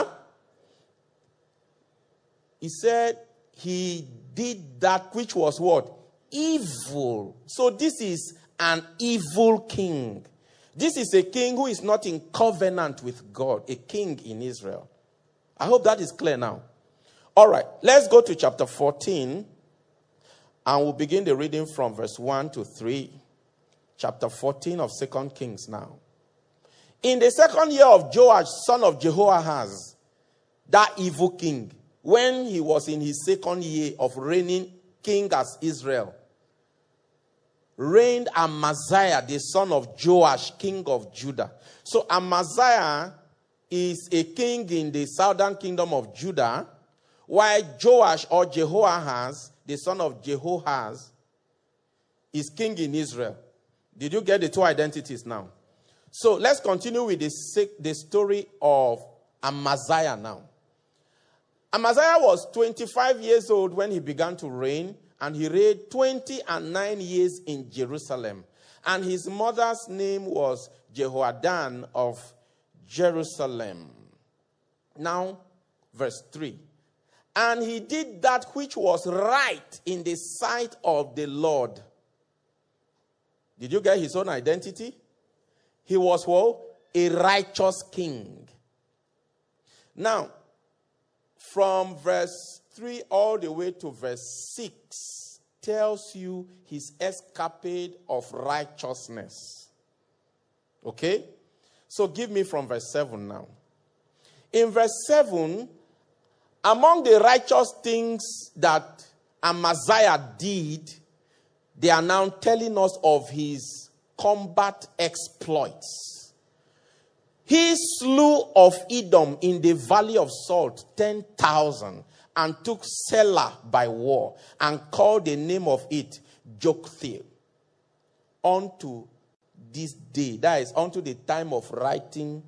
He said he did that which was what? Evil. So this is an evil king. This is a king who is not in covenant with God. A king in Israel. I hope that is clear now. All right. Let's go to chapter 14. And we'll begin the reading from verse 1 to 3. Chapter 14 of 2 Kings now. In the 2nd year of Joash, son of Jehoahaz, that evil king, when he was in his 2nd year of reigning king as Israel, reigned Amaziah, the son of Joash, king of Judah. So Amaziah is a king in the southern kingdom of Judah, while Joash or Jehoahaz, the son of Jehoahaz, is king in Israel. Did you get the two identities now? So let's continue with the story of Amaziah now. Amaziah was 25 years old when he began to reign, and he reigned 29 years in Jerusalem. And his mother's name was Jehoadan of Jerusalem. Now, verse 3. And he did that which was right in the sight of the Lord. Did you get his own identity? He was what? A righteous king. Now, from verse 3 all the way to verse 6 tells you his escapade of righteousness. Okay? So give me from verse 7 now. In verse 7, among the righteous things that Amaziah did, they are now telling us of his combat exploits. He slew of Edom in the valley of Salt 10,000 and took Selah by war and called the name of it Joktheel unto this day. That is unto the time of writing.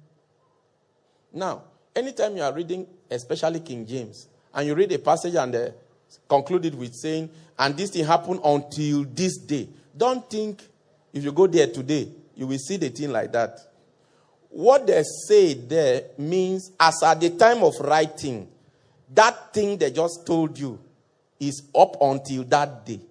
Now, anytime you are reading, especially King James, and you read a passage and conclude it with saying, and this thing happened until this day. Don't think if you go there today, you will see the thing like that. What they say there means, as at the time of writing, that thing they just told you is up until that day.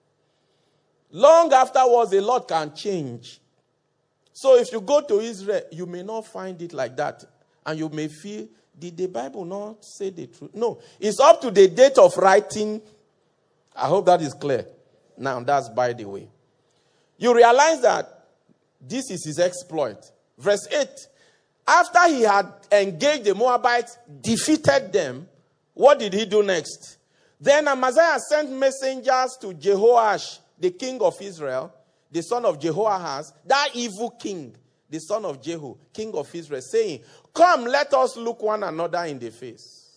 Long afterwards, a lot can change. So if you go to Israel, you may not find it like that. And you may feel, did the Bible not say the truth? No, it's up to the date of writing. I hope that is clear. Now, that's by the way. You realize that this is his exploit. Verse 8, after he had engaged the Moabites, defeated them, what did he do next? Then Amaziah sent messengers to Jehoash, the king of Israel, the son of Jehoahaz, that evil king, the son of Jehu, king of Israel, saying, come, let us look one another in the face.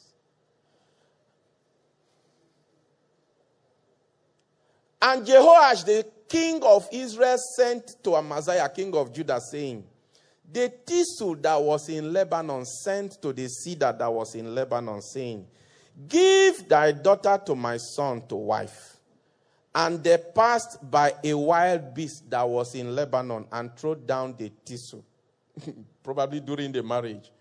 And Jehoash, the king of Israel, sent to Amaziah, king of Judah, saying, the thistle that was in Lebanon sent to the cedar that was in Lebanon, saying, give thy daughter to my son to wife. And they passed by a wild beast that was in Lebanon and trod down the thistle, probably during the marriage.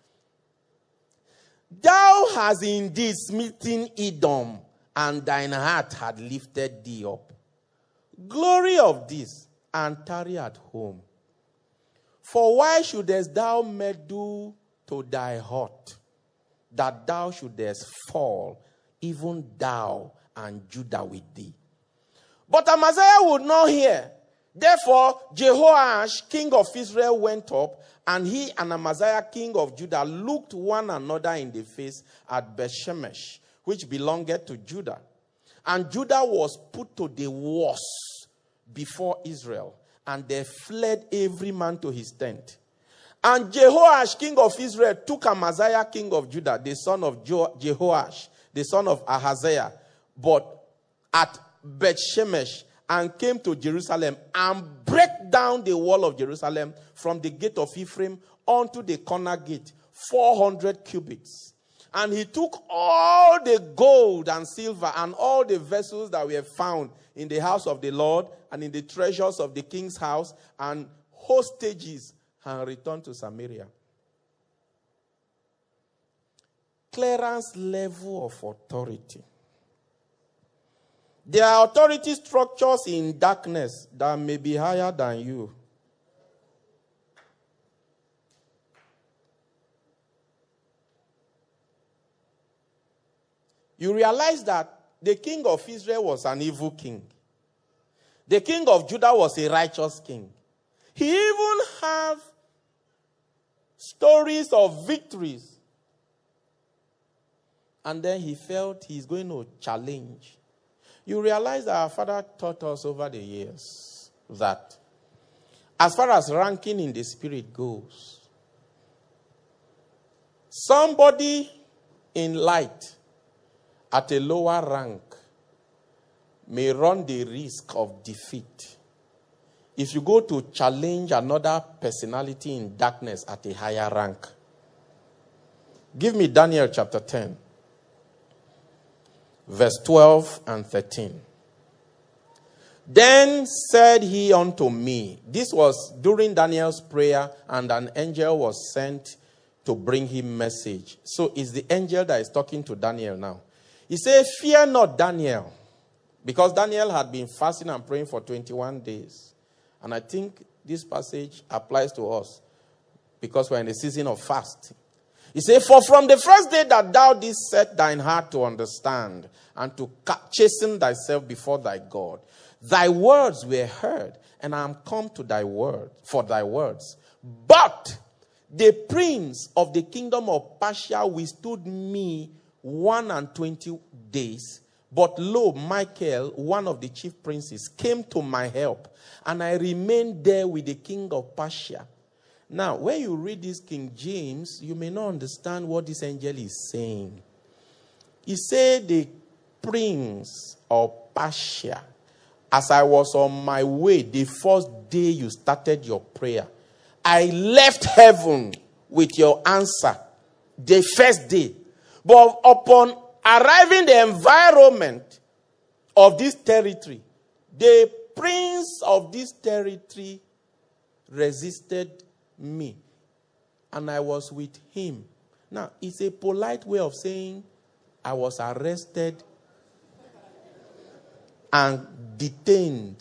Thou hast indeed smitten Edom, and thine heart had lifted thee up. Glory of this, and tarry at home. For why shouldest thou meddle to thy heart, that thou shouldest fall, even thou and Judah with thee? But Amaziah would not hear. Therefore, Jehoash, king of Israel, went up, and he and Amaziah, king of Judah, looked one another in the face at Bethshemesh, which belonged to Judah. And Judah was put to the worst before Israel, and they fled every man to his tent. And Jehoash, king of Israel, took Amaziah, king of Judah, the son of Jehoash, the son of Ahaziah, but at Bethshemesh, and came to Jerusalem and break down the wall of Jerusalem from the gate of Ephraim unto the corner gate, 400 cubits. And he took all the gold and silver and all the vessels that were found in the house of the Lord and in the treasures of the king's house and hostages, and returned to Samaria. Clearance level of authority. There are authority structures in darkness that may be higher than you. You realize that the king of Israel was an evil king. The king of Judah was a righteous king. He even had stories of victories. And then he felt he's going to challenge. You realize that our father taught us over the years that as far as ranking in the spirit goes, somebody in light at a lower rank may run the risk of defeat if you go to challenge another personality in darkness at a higher rank. Give me Daniel chapter 10. Verse 12 and 13. Then said he unto me, this was during Daniel's prayer, and an angel was sent to bring him message. So it's the angel that is talking to Daniel now. He said, fear not, Daniel, because Daniel had been fasting and praying for 21 days. And I think this passage applies to us because we're in the season of fasting. He said, for from the first day that thou didst set thine heart to understand and to chasten thyself before thy God, thy words were heard, and I am come to thy word for thy words. But the prince of the kingdom of Persia withstood me 21 days. But lo, Michael, one of the chief princes, came to my help, and I remained there with the king of Persia. Now, when you read this King James, you may not understand what this angel is saying. He said, the prince of Persia, as I was on my way, the first day you started your prayer, I left heaven with your answer the first day. But upon arriving the environment of this territory, the prince of this territory resisted me, and I was with him. Now, it's a polite way of saying I was arrested and detained.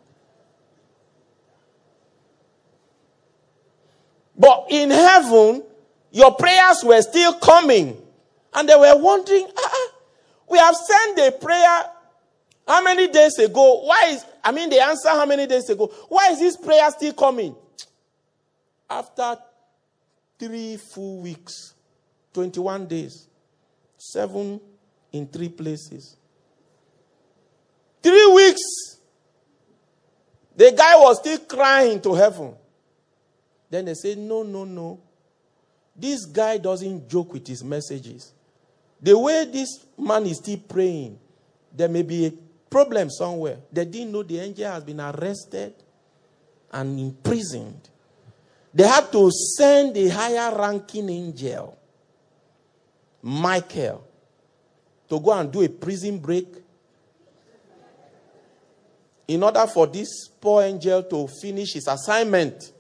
But in heaven, your prayers were still coming, and they were wondering, we have sent a prayer how many days ago? The answer how many days ago? Why is this prayer still coming? After 3 full weeks, 21 days, 7 in 3 places. 3 weeks. The guy was still crying to heaven. Then they say, no. This guy doesn't joke with his messages. The way this man is still praying, there may be a problem somewhere. They didn't know the angel has been arrested and imprisoned. They had to send a higher ranking angel, Michael, to go and do a prison break in order for this poor angel to finish his assignment.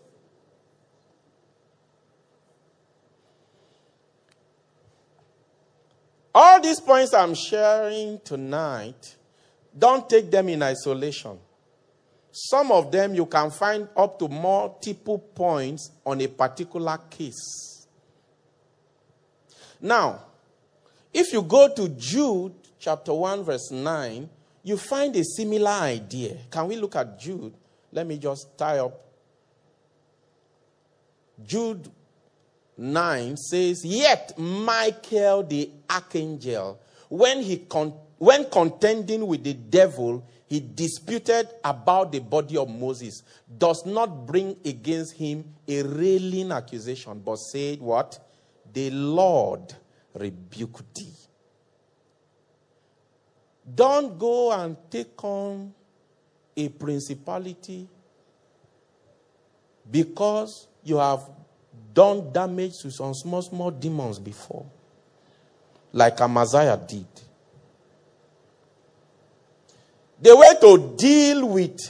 All these points I'm sharing tonight, don't take them in isolation. Some of them you can find up to multiple points on a particular case. Now, if you go to Jude chapter 1 verse 9, you find a similar idea. Can we look at Jude? Let me just tie up. Jude 9 says, yet Michael the archangel, when contending with the devil, he disputed about the body of Moses, does not bring against him a railing accusation, but said what? The Lord rebuke thee. Don't go and take on a principality because you have done damage to some small demons before, like Amaziah did. The way to deal with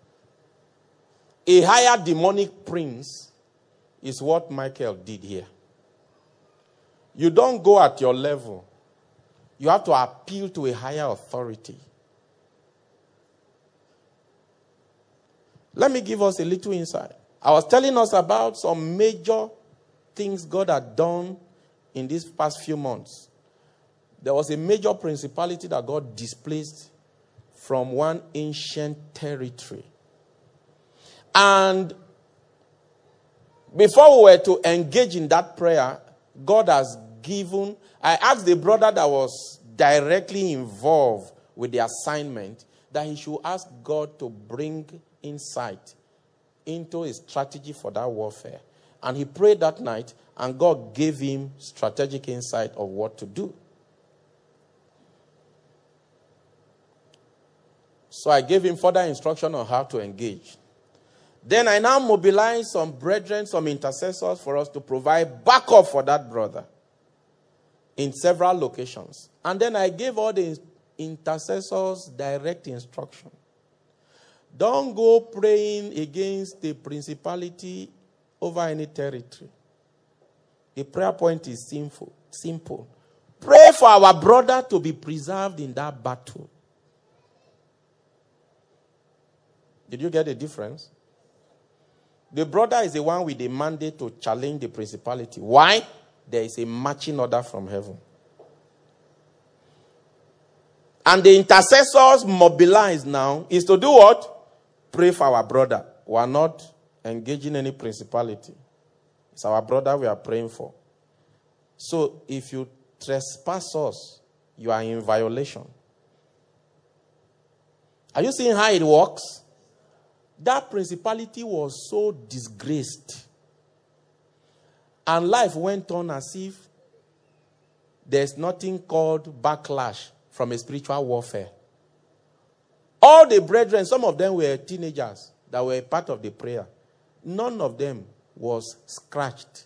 a higher demonic prince is what Michael did here. You don't go at your level. You have to appeal to a higher authority. Let me give us a little insight. I was telling us about some major things God had done in these past few months. There was a major principality that God displaced from one ancient territory. And before we were to engage in that prayer, God has given, I asked the brother that was directly involved with the assignment that he should ask God to bring insight into a strategy for that warfare. And he prayed that night, and God gave him strategic insight of what to do. So I gave him further instruction on how to engage. Then I now mobilized some brethren, some intercessors for us to provide backup for that brother in several locations. And then I gave all the intercessors direct instruction. Don't go praying against the principality over any territory. The prayer point is simple. Pray for our brother to be preserved in that battle. Did you get the difference? The brother is the one with the mandate to challenge the principality. Why? There is a marching order from heaven. And the intercessors mobilized now is to do what? Pray for our brother. We are not engaging any principality. It's our brother we are praying for. So if you trespass us, you are in violation. Are you seeing how it works? That principality was so disgraced. And life went on as if there's nothing called backlash from a spiritual warfare. All the brethren, some of them were teenagers that were part of the prayer. None of them was scratched.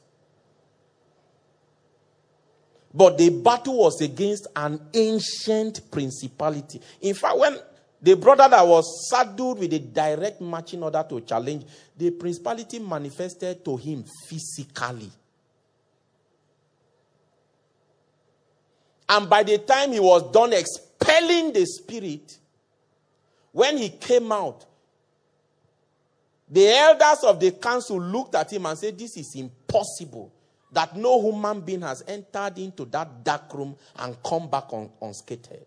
But the battle was against an ancient principality. In fact, when the brother that was saddled with a direct marching order to challenge, the principality manifested to him physically. And by the time he was done expelling the spirit, when he came out, the elders of the council looked at him and said, this is impossible, that no human being has entered into that dark room and come back unscathed.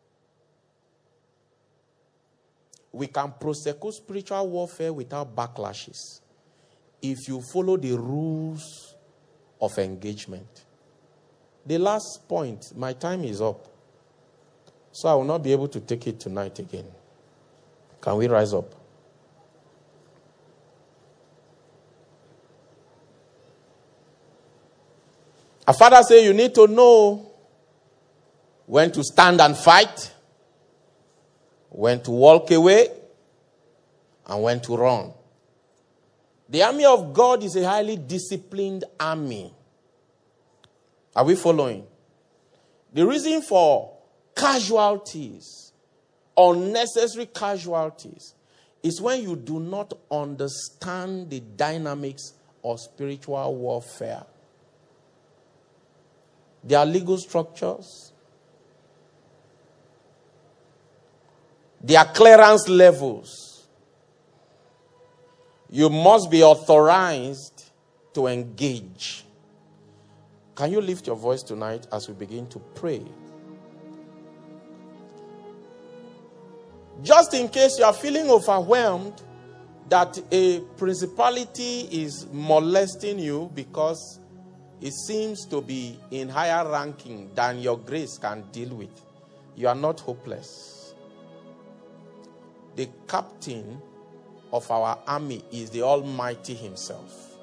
We can prosecute spiritual warfare without backlashes if you follow the rules of engagement. The last point, my time is up, so I will not be able to take it tonight again. Can we rise up? Our father said you need to know when to stand and fight, when to walk away, and when to run. The army of God is a highly disciplined army. Are we following? The reason for casualties, unnecessary casualties, is when you do not understand the dynamics of spiritual warfare. There are legal structures. There are clearance levels. You must be authorized to engage. Can you lift your voice tonight as we begin to pray? Just in case you are feeling overwhelmed that a principality is molesting you because it seems to be in higher ranking than your grace can deal with, you are not hopeless. The captain of our army is the Almighty himself.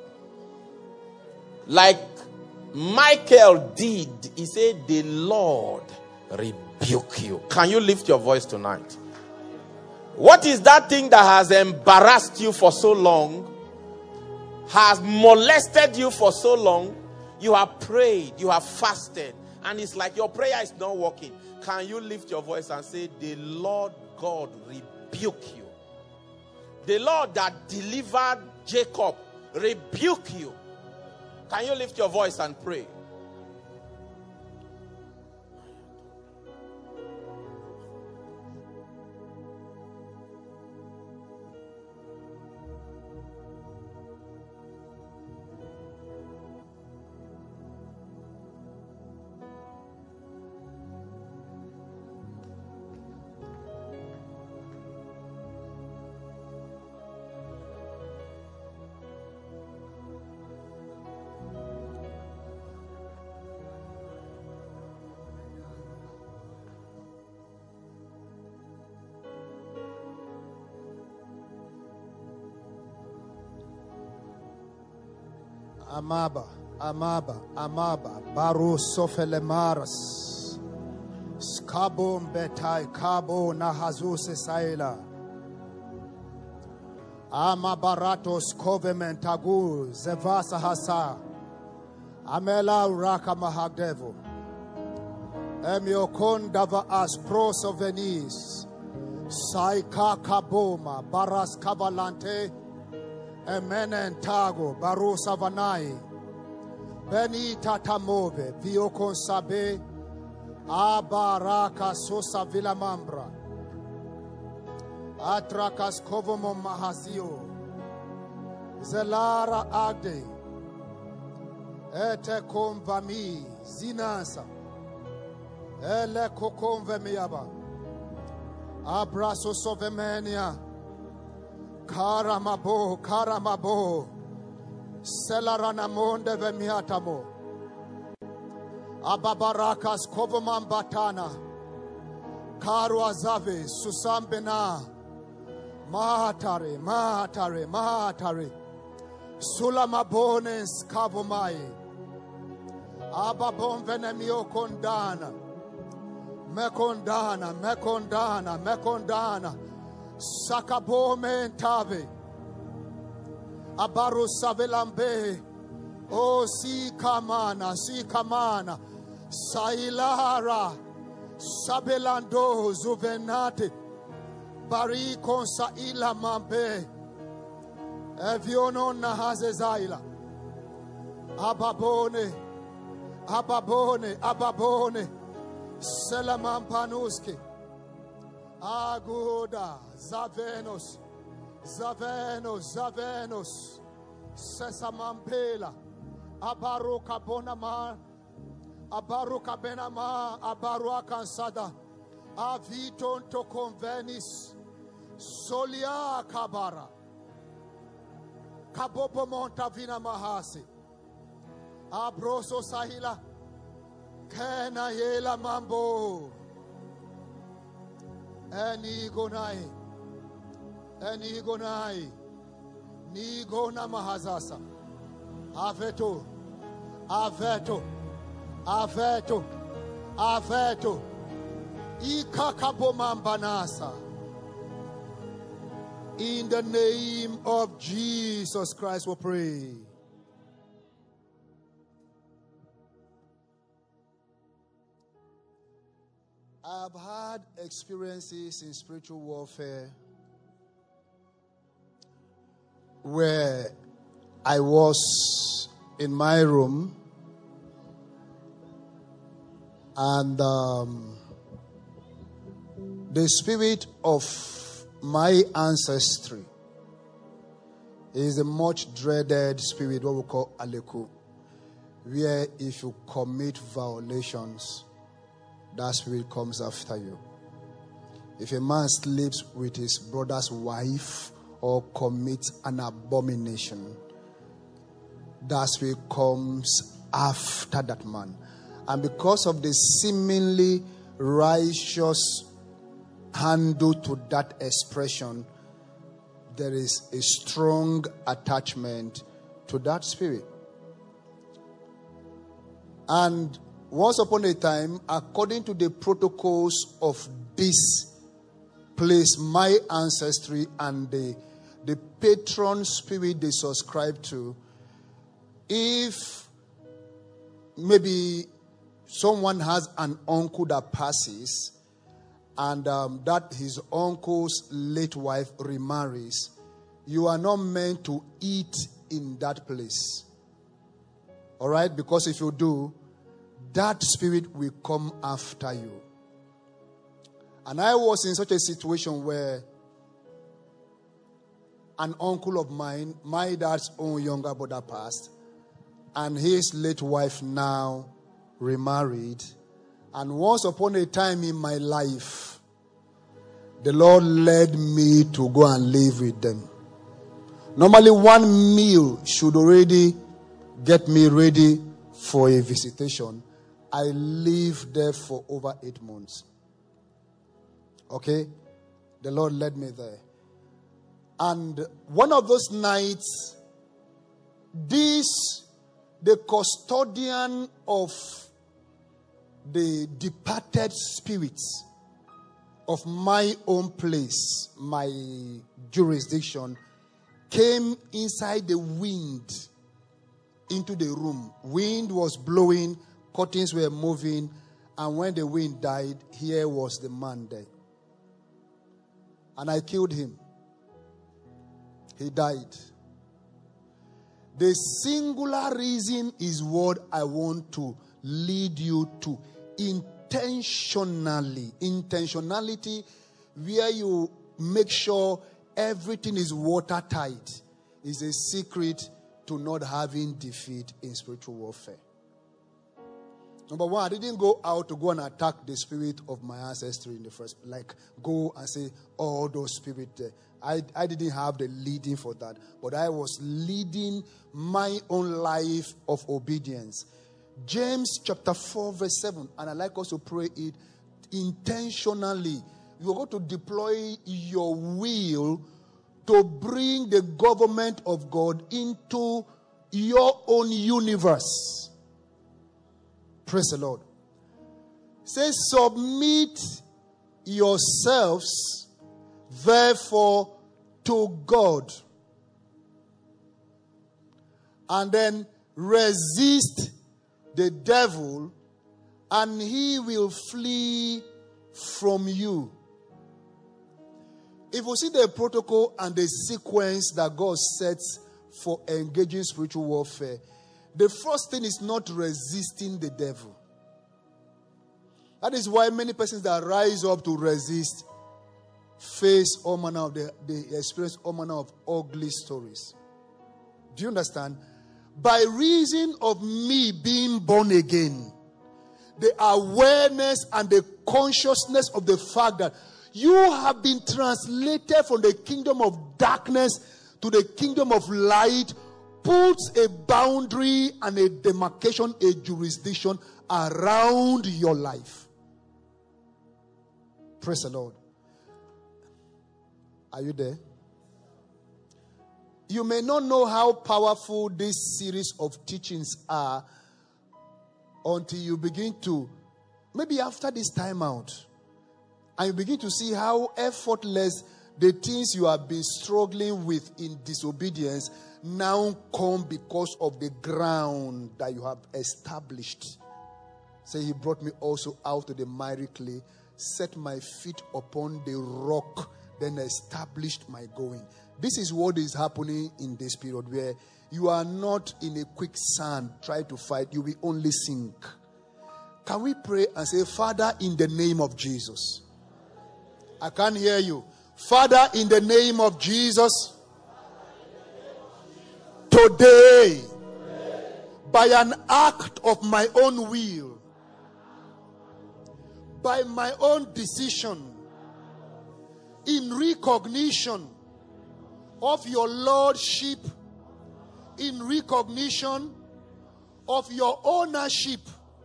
Like Michael did, he said, the Lord rebuke you. Can you lift your voice tonight? What is that thing that has embarrassed you for so long, has molested you for so long? You have prayed, you have fasted, and it's like your prayer is not working. Can you lift your voice and say, the Lord God rebuke you? The Lord that delivered Jacob rebuke you. Can you lift your voice and pray?
Amaba, Baru Sofelemaras, Skabum Betai, Kabo Nahazus Saila, Amabaratos Kovementagu, Zevasa Hasa, Amela Uraka Mahagdevo, Emiokon Dava As Pros of Venice, Saika Kaboma, Baras Cavalante, Emenen Tago, Baru Savanai, Beni Tatamove, Viokon Sabe, Abaraka Sosa Villamambra, Atrakas Kovomo Mahazio, Zelara Agde, Ete Konvami, Zinansa, Ele Kokonvemiaba, Abraso Sovemenia, Karamabo, Selaranamonde Vemiatamo, Ababarakas Kovoman Batana, Karu Azave, Susambena, Mahatare, Sulamabones Kavomai, Ababon Venemio Kondana, Mekondana, Sakabome Tave, Abaru Savelambe, O si kamana, Sailara, Sabelando, Zuvenate, Bari Consaila Mambe, Eviono Nahazezaila, Ababone, Selaman Panuski, Aguda, Zavenos, Sesamampela, Abaruka Bonama, Abaruka Benama, Abaruka Sada, Aviton to Convenis, Solia Kabara, Kabobo Montavina Mahasi, Abroso Sahila, Kena Yela Mambo, Enigonai, Nigona Mahazasa, Aveto, Aveto. Aveto. Aveto. Ikakabomambanasa. In the name of Jesus Christ we pray. I've had experiences in spiritual warfare where I was in my room and the spirit of my ancestry is a much dreaded spirit, what we call Aleku, where if you commit violations, that spirit comes after you. If a man sleeps with his brother's wife or commits an abomination, that spirit comes after that man. And because of the seemingly righteous handle to that expression, there is a strong attachment to that spirit. And once upon a time, according to the protocols of this place, my ancestry and the patron spirit they subscribe to, if maybe someone has an uncle that passes and that his uncle's late wife remarries, you are not meant to eat in that place. All right? Because if you do, that spirit will come after you. And I was in such a situation where an uncle of mine, my dad's own younger brother, passed, and his late wife now remarried. And once upon a time in my life, the Lord led me to go and live with them. Normally, one meal should already get me ready for a visitation. I lived there for over 8 months. Okay? The Lord led me there. And one of those nights, the custodian of the departed spirits of my own place, my jurisdiction, came inside the wind into the room. Wind was blowing, curtains were moving, and when the wind died, here was the man there. And I killed him. He died. The singular reason is what I want to lead you to. Intentionality, where you make sure everything is watertight, is a secret to not having defeat in spiritual warfare. Number one, I didn't go out to go and attack the spirit of my ancestry in the first, like go and say, all those spirits there. I didn't have the leading for that, but I was leading my own life of obedience. James chapter 4 verse 7, and I like us to pray it intentionally. You are going to deploy your will to bring the government of God into your own universe. Praise the Lord. Say, submit yourselves, therefore, to God. And then resist the devil, and he will flee from you. If you see the protocol and the sequence that God sets for engaging spiritual warfare, the first thing is not resisting the devil. That is why many persons that rise up to resist face all manner of they experience all manner of ugly stories. Do you understand? By reason of me being born again, the awareness and the consciousness of the fact that you have been translated from the kingdom of darkness to the kingdom of light puts a boundary and a demarcation, a jurisdiction around your life. Praise the Lord. Are you there? You may not know how powerful this series of teachings are, until you begin to, maybe after this time out, and you begin to see how effortless the things you have been struggling with in disobedience now come because of the ground that you have established. Say, he brought me also out of the miry clay, set my feet upon the rock, then established my going. This is what is happening in this period, where you are not in a quicksand trying to fight, you will only sink. Can we pray and say, Father, in the name of Jesus? I can't hear you. Father, in the name of Jesus, today, by an act of my own will, by my own decision, in recognition of your lordship, in recognition of your ownership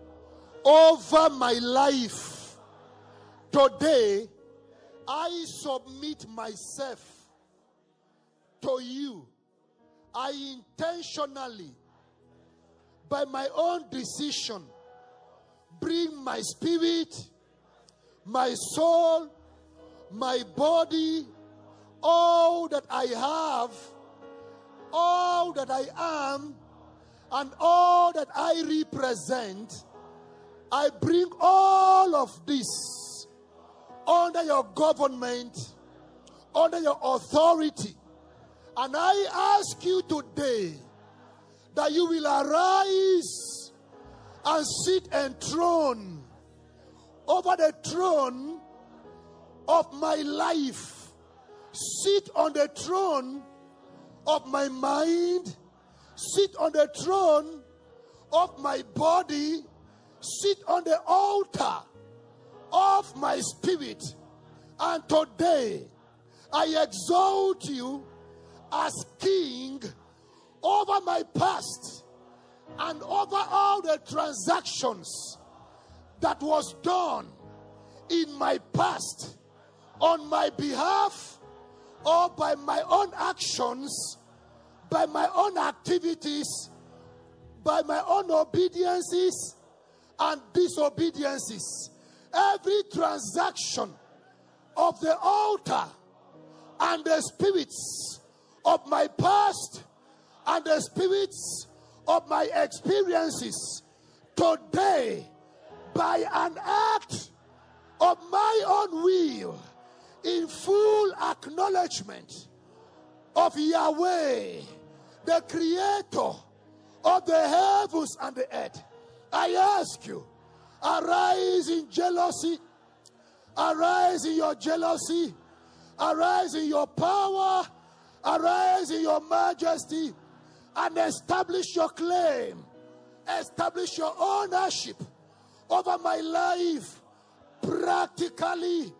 over my life, today, I submit myself to you. I intentionally, by my own decision, bring my spirit, my soul, my body, all that I have, all that I am, and all that I represent. I bring all of this under your government, under your authority. And I ask you today that you will arise and sit enthroned over the throne of my life. Sit on the throne of my mind. Sit on the throne of my body. Sit on the altar of my spirit. And today I exalt you as king over my past and over all the transactions that was done in my past on my behalf, or by my own actions, by my own activities, by my own obediences and disobediences. Every transaction of the altar and the spirits of my past and the spirits of my experiences, today, by an act of my own will, in full acknowledgement of Yahweh, the creator of the heavens and the earth, I ask you, arise in jealousy, arise in your jealousy, arise in your power, arise in your majesty, and establish your claim, establish your ownership over my life, practically,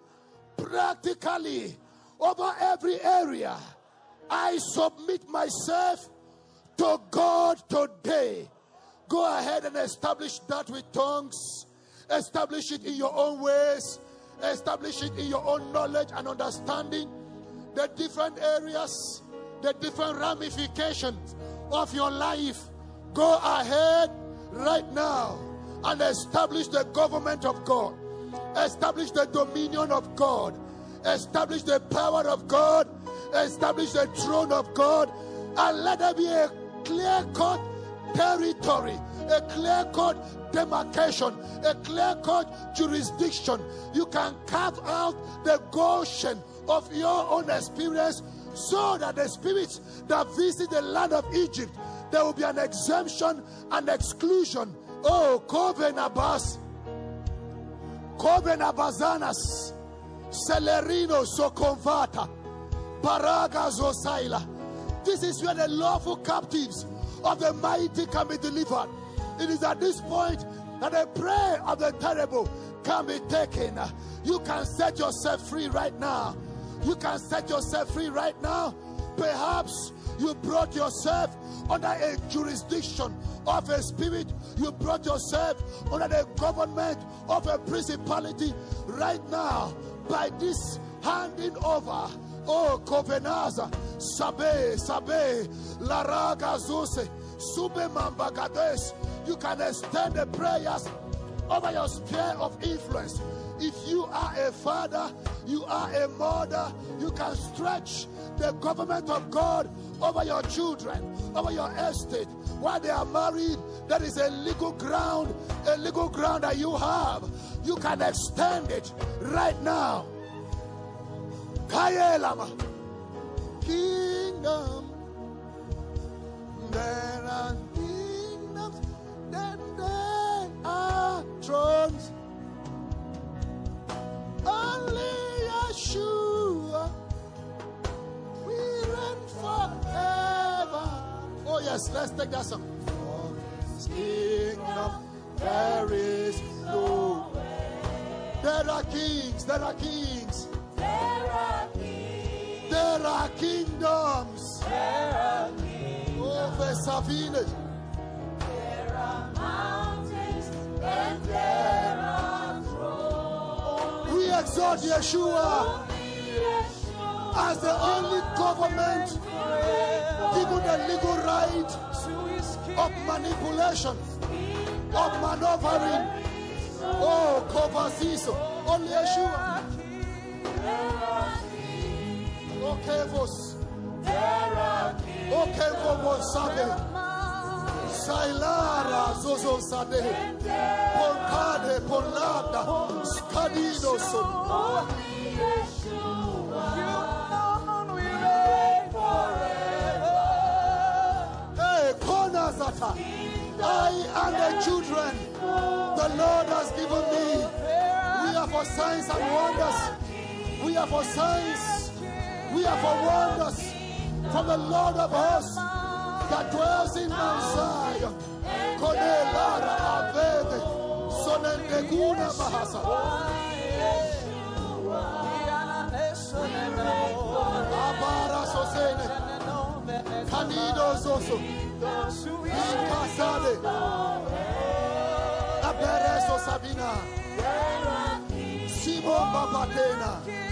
over every area. I submit myself to God today. Go ahead and establish that with tongues. Establish it in your own ways. Establish it in your own knowledge and understanding. The different areas, the different ramifications of your life. Go ahead right now and establish the government of God. Establish the dominion of God. Establish the power of God. Establish the throne of God. And let there be a clear-cut territory, a clear-cut demarcation, a clear-cut jurisdiction. You can carve out the Goshen of your own experience, so that the spirits that visit the land of Egypt, there will be an exemption and exclusion. Oh, Kovenabas, Kovenabazanas, Celerino Soconvata, Paraga Zosaila. This is where the lawful captives of the mighty can be delivered. It is at this point that the prey of the terrible can be taken. You can set yourself free right now. You can set yourself free right now. Perhaps you brought yourself under a jurisdiction of a spirit. You brought yourself under the government of a principality. Right now, by this handing over, oh, Kovenaza, Sabe, Laraga Zuse, Sube Mambagades, You can extend the prayers over your sphere of influence. If you are a father, you are a mother, you can stretch the government of God over your children, over your estate. While they are married, there is a legal ground that you have. You can extend it right now. Kayelama. Kingdom. There are kingdoms, then there are thrones. Only Yeshua, we reign forever. Oh yes, let's take that song. For His kingdom, there is no way. There are kings, there are kings.
There are kings.
There are kingdoms.
There are kings.
Oh, Vesavine.
There are mountains and there are thrones.
We exalt Yeshua as the only government given the legal right of manipulation, of maneuvering. Oh, Kovasiso. Only Yeshua. Oh, Kevos. Oh, Kevos Sade. Sailara Zozo Sade. Ponkade, Ponada. Skadido So. Hey, Konazata. I and the children the Lord has given me. We are for signs and wonders. We are for signs. We are for wonders from the Lord of hosts that dwells in Mount Zion. Kodelara Avede Sonendeguna Mahasa. Abara Sosene Kanido Zoso Ikasade Abereso Sabina Simon Babatena.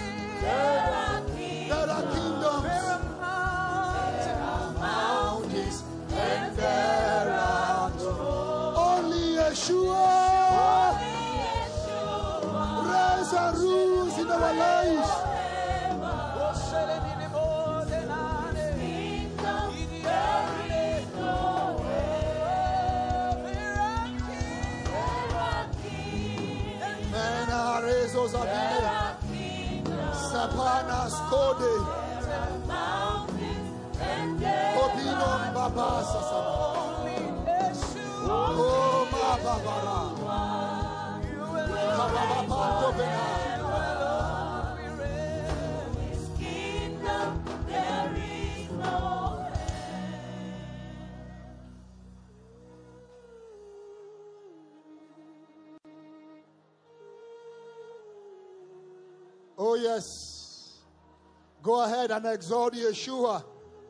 There are kingdoms, there are mountains, and there are thrones. Only Yeshua reigns and rules in our lives. Menarezos Abine. Sapanas Kode Kobino Babasa Oh Mababara Kababato Bena.
His kingdom there is no
Oh yes. Go ahead and exalt Yeshua.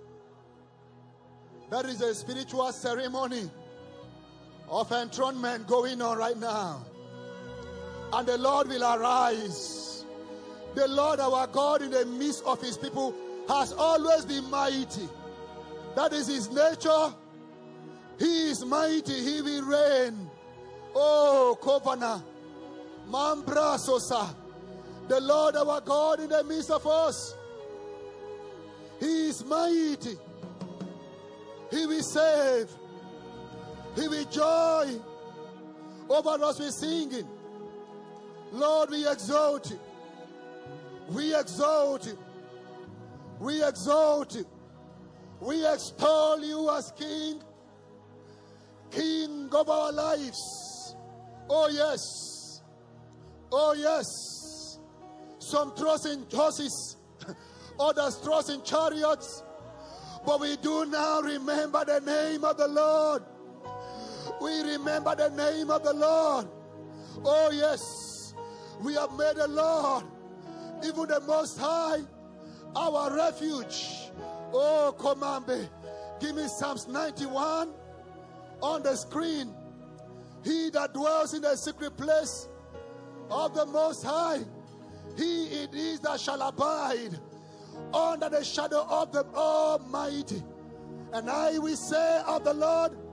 There is a spiritual ceremony of enthronement going on right now. And the Lord will arise. The Lord our God in the midst of His people has always been mighty. That is His nature. He is mighty. He will reign. Oh, Kovana. Mambra Sosa. The Lord our God in the midst of us. He is mighty. He will save. He will joy over us with singing. Lord, we exalt you. We exalt you. We exalt you. We extol you as King. King of our lives. Oh yes. Oh yes. Some trust in horses. Others trust in chariots. But we do now remember the name of the Lord. We remember the name of the Lord. Oh yes. We have made the Lord, even the Most High, our refuge. Oh, Komambe. Give me Psalms 91 on the screen. He that dwells in the secret place of the Most High, he it is that shall abide under the shadow of the Almighty. And I will say of the Lord,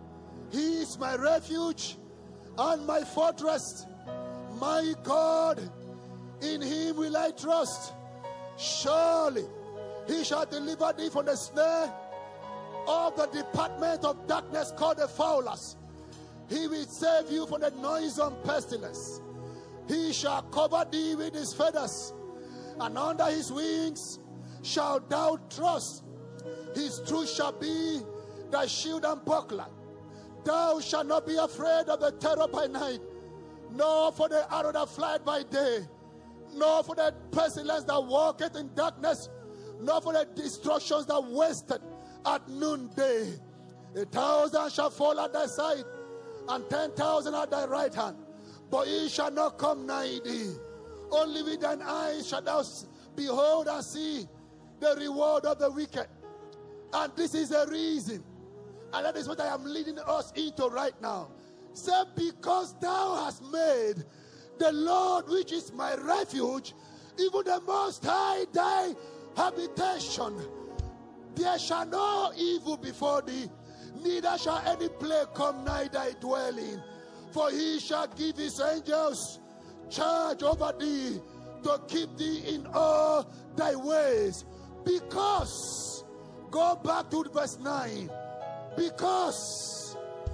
He is my refuge and my fortress. My God, in him will I trust. Surely he shall deliver thee from the snare of the department of darkness called the fowlers. He will save you from the noisome pestilence. He shall cover thee with his feathers, and under his wings shalt thou trust. His truth shall be thy shield and buckler. Thou shalt not be afraid of the terror by night, nor for the arrow that flieth by day, nor for the pestilence that walketh in darkness, nor for the destructions that wasteth at noonday. 1,000 shall fall at thy side, and 10,000 at thy right hand, but it shall not come nigh thee. Only with thine eyes shalt thou behold and see the reward of the wicked. And this is the reason, and that is what I am leading us into right now. Say, because thou hast made the Lord, which is my refuge, even the Most High, thy habitation, there shall no evil befall thee, neither shall any plague come nigh thy dwelling. For he shall give his angels charge over thee, to keep thee in all thy ways. Because, go back to verse 9. Because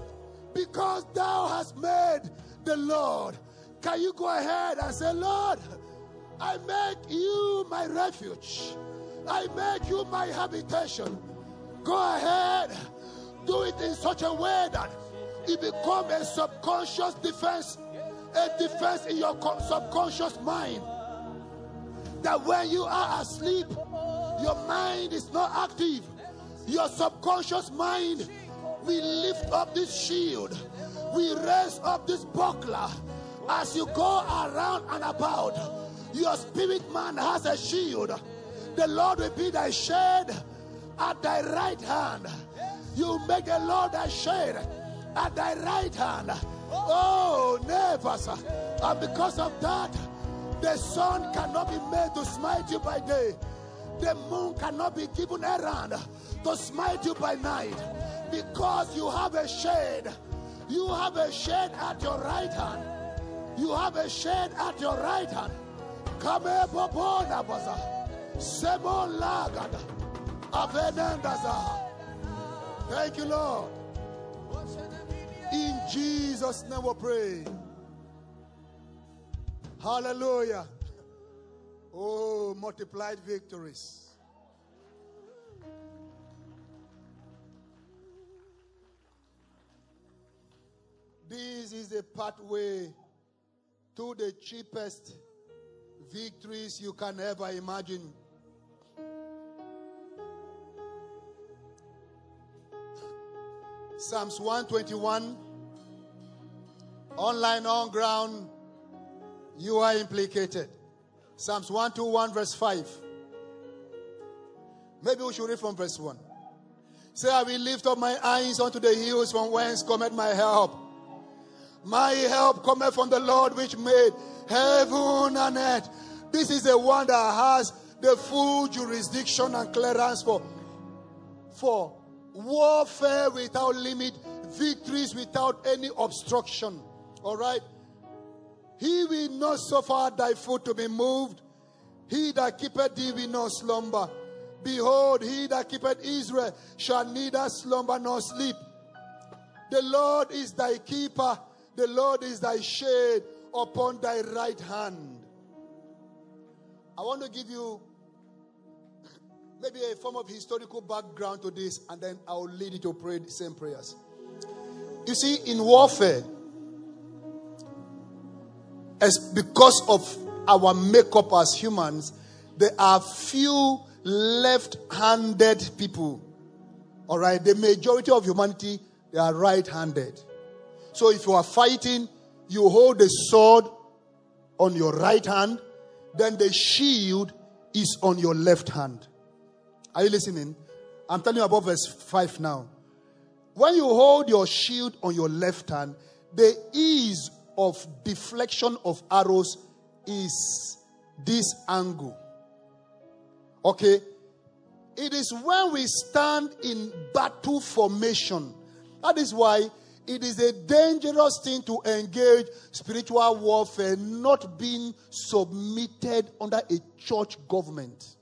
thou hast made the Lord. Can you go ahead and say, Lord, I make you my refuge. I make you my habitation. Go ahead. Do it in such a way that it becomes a subconscious defense. A defense in your subconscious mind. That when you are asleep, your mind is not active. Your subconscious mind will lift up this shield. We raise up this buckler. As you go around and about, your spirit man has a shield. The Lord will be thy shade at thy right hand. You make the Lord thy shade at thy right hand. Oh, never, sir. And because of that, the sun cannot be made to smite you by day. The moon cannot be given errand to smite you by night. Because you have a shade. You have a shade at your right hand. You have a shade at your right hand. Come here, Popona Baza. Semo Lagada. Avenandaza. Thank you, Lord. In Jesus' name we pray. Hallelujah. Oh, multiplied victories. This is the pathway to the cheapest victories you can ever imagine. Psalms 121. Online, on ground, you are implicated. Psalms 121 verse 5. Maybe we should read from verse 1. Say, I will lift up my eyes unto the hills, from whence cometh my help. My help cometh from the Lord which made heaven and earth. This is the one that has the full jurisdiction and clearance for warfare without limit, victories without any obstruction. All right? He will not suffer thy foot to be moved. He that keepeth thee will not slumber. Behold, he that keepeth Israel shall neither slumber nor sleep. The Lord is thy keeper. The Lord is thy shade upon thy right hand. I want to give you maybe a form of historical background to this, and then I'll lead you to pray the same prayers. You see, in warfare, as because of our makeup as humans, there are few left-handed people. All right, the majority of humanity, they are right-handed. So if you are fighting, you hold the sword on your right hand, then the shield is on your left hand. Are you listening? I'm telling you about verse 5 now. When you hold your shield on your left hand, the ease of deflection of arrows is this angle. Okay? It is when we stand in battle formation. That is why It is a dangerous thing to engage spiritual warfare not being submitted under a church government.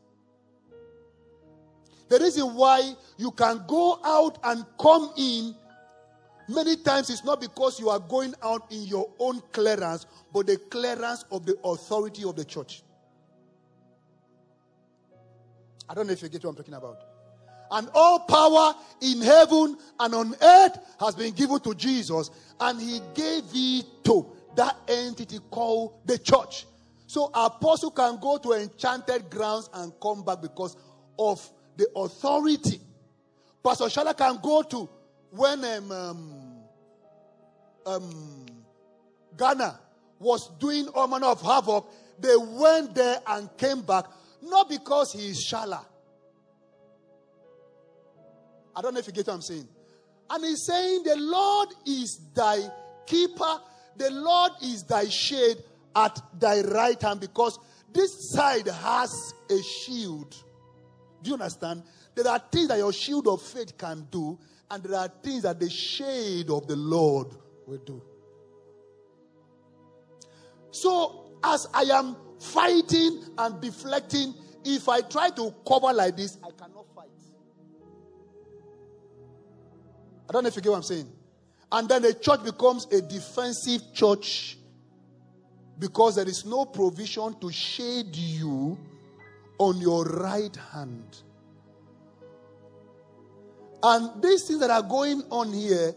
The reason why you can go out and come in many times is not because you are going out in your own clearance, but the clearance of the authority of the church. I don't know if you get what I'm talking about. And all power in heaven and on earth has been given to Jesus, and he gave it to that entity called the church. So apostle can go to enchanted grounds and come back because of the authority. Pastor Shala can go to when Ghana was doing all manner of havoc. They went there and came back, not because he is Shala. I don't know if you get what I'm saying. And he's saying, the Lord is thy keeper. The Lord is thy shade at thy right hand, because this side has a shield. Do you understand? There are things that your shield of faith can do, and there are things that the shade of the Lord will do. So, as I am fighting and deflecting, if I try to cover like this, I cannot fight. I don't know if you get what I'm saying. And then the church becomes a defensive church because there is no provision to shade you on your right hand. And these things that are going on here,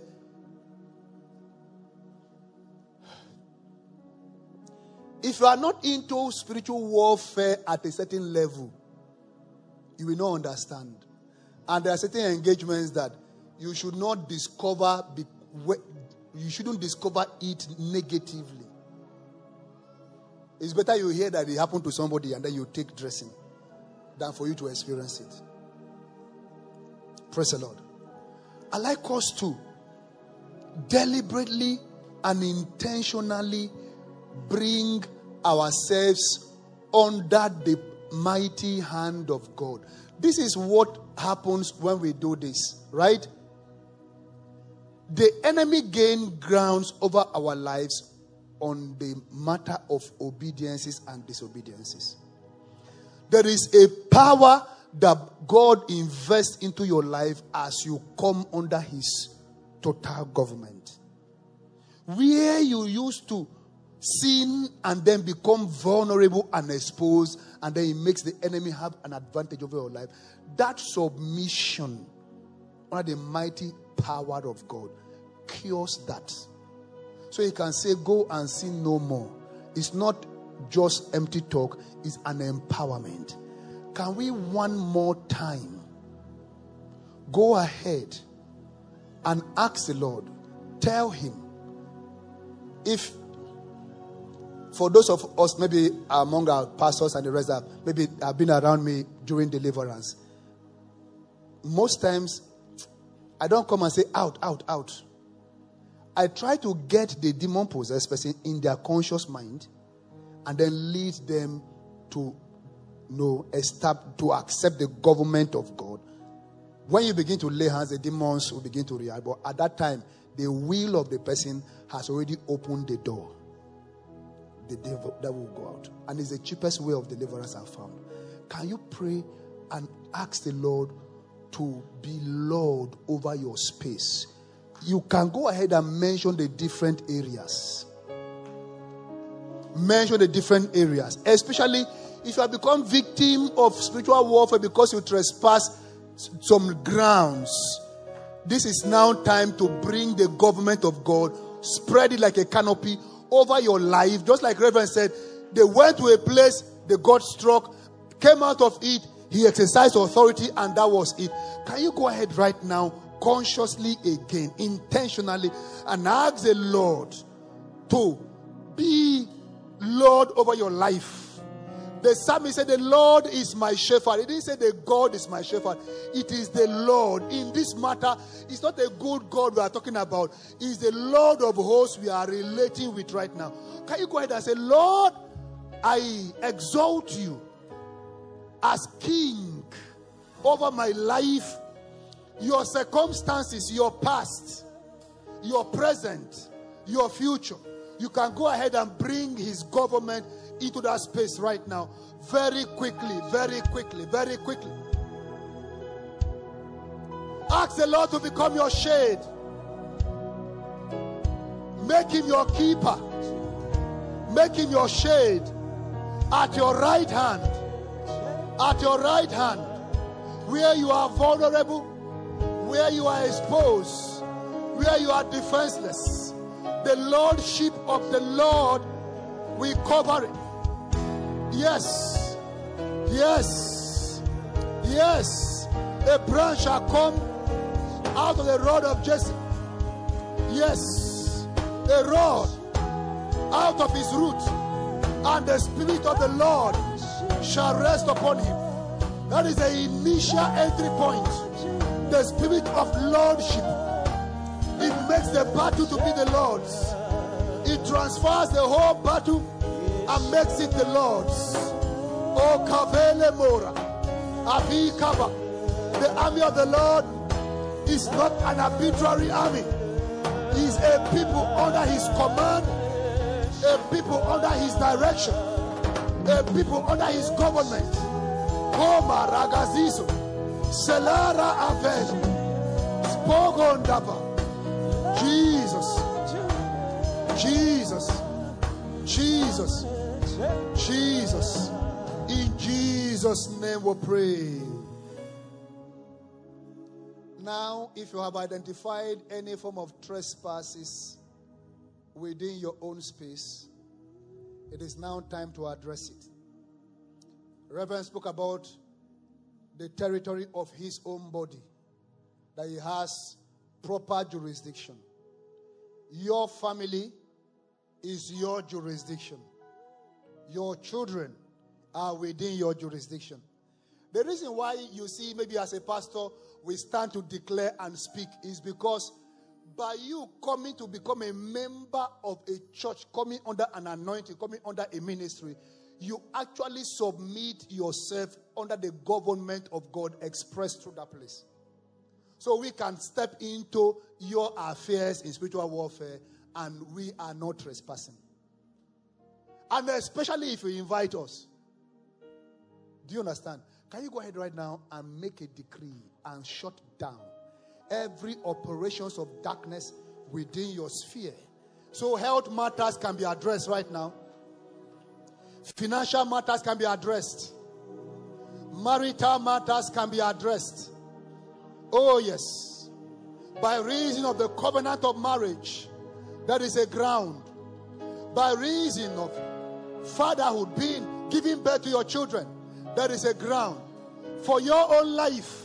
if you are not into spiritual warfare at a certain level, you will not understand. And there are certain engagements that you should not discover, you shouldn't discover it negatively. It's better you hear that it happened to somebody and then you take dressing than for you to experience it. Praise the Lord. I like us to deliberately and intentionally bring ourselves under the mighty hand of God. This is what happens when we do this, right? The enemy gains grounds over our lives on the matter of obediences and disobediences. There is a power that God invests into your life as you come under his total government. Where you used to sin and then become vulnerable and exposed, and then it makes the enemy have an advantage over your life. That submission under the mighty power of God cures that. So he can say, go and sin no more. It's not just empty talk, it's an empowerment. Can we one more time go ahead and ask the Lord, tell him, if for those of us maybe among our pastors and the rest that maybe have been around me during deliverance, most times I don't come and say out, out, out. I try to get the demon possessed person in their conscious mind and then lead them to to accept the government of God. When you begin to lay hands, the demons will begin to react. But at that time, the will of the person has already opened the door. The devil that will go out. And it's the cheapest way of deliverance I've found. Can you pray and ask the Lord to be Lord over your space? You can go ahead and mention the different areas. Mention the different areas. Especially if you have become victim of spiritual warfare because you trespass some grounds. This is now time to bring the government of God, spread it like a canopy over your life. Just like Reverend said, they went to a place, they got struck, came out of it, he exercised authority, and that was it. Can you go ahead right now, consciously again, intentionally, and ask the Lord to be Lord over your life? The psalmist said, the Lord is my shepherd. He didn't say the God is my shepherd. It is the Lord. In this matter, it's not a good God we are talking about. It's the Lord of hosts we are relating with right now. Can you go ahead and say, Lord, I exalt you as king over my life, your circumstances, your past, your present, your future. You can go ahead and bring his government into that space right now. Very quickly, very quickly, very quickly. Ask the Lord to become your shade. Make him your keeper. Make him your shade. At your right hand. At your right hand. Where you are vulnerable. Where you are exposed. Where you are defenseless. The lordship of the Lord will cover it. Yes. Yes. Yes. A branch shall come out of the rod of Jesse. Yes. A rod out of his root. And the Spirit of the Lord shall rest upon him. That is the initial entry point. The Spirit of Lordship. It makes the battle to be the Lord's. It transfers the whole battle and makes it the Lord's. O Kavele Mora, Avi Kaba. The army of the Lord is not an arbitrary army. He is a people under his command, a people under his direction, a people under his government. Homa Ragazizo, Selara Aven, Spogondaba. Jesus, Jesus, Jesus, Jesus. In Jesus' name we pray. Now, if you have identified any form of trespasses within your own space, it is now time to address it. Reverend spoke about the territory of his own body, that he has proper jurisdiction. Your family is your jurisdiction. Your children are within your jurisdiction. The reason why you see maybe as a pastor we stand to declare and speak is because by you coming to become a member of a church, coming under an anointing, coming under a ministry, you actually submit yourself under the government of God expressed through that place. So we can step into your affairs in spiritual warfare and we are not trespassing. And especially if you invite us. Do you understand? Can you go ahead right now and make a decree and shut down every operations of darkness within your sphere? So health matters can be addressed right now. Financial matters can be addressed. Marital matters can be addressed. Oh yes. By reason of the covenant of marriage, that is a ground. By reason of fatherhood, being giving birth to your children, that is a ground. For your own life,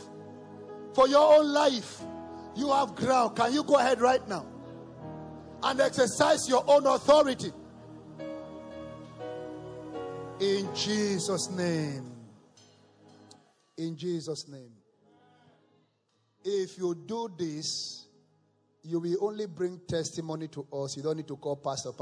you have ground. Can you go ahead right now and exercise your own authority? In Jesus' name. In Jesus' name. If you do this, you will only bring testimony to us. You don't need to call pastor.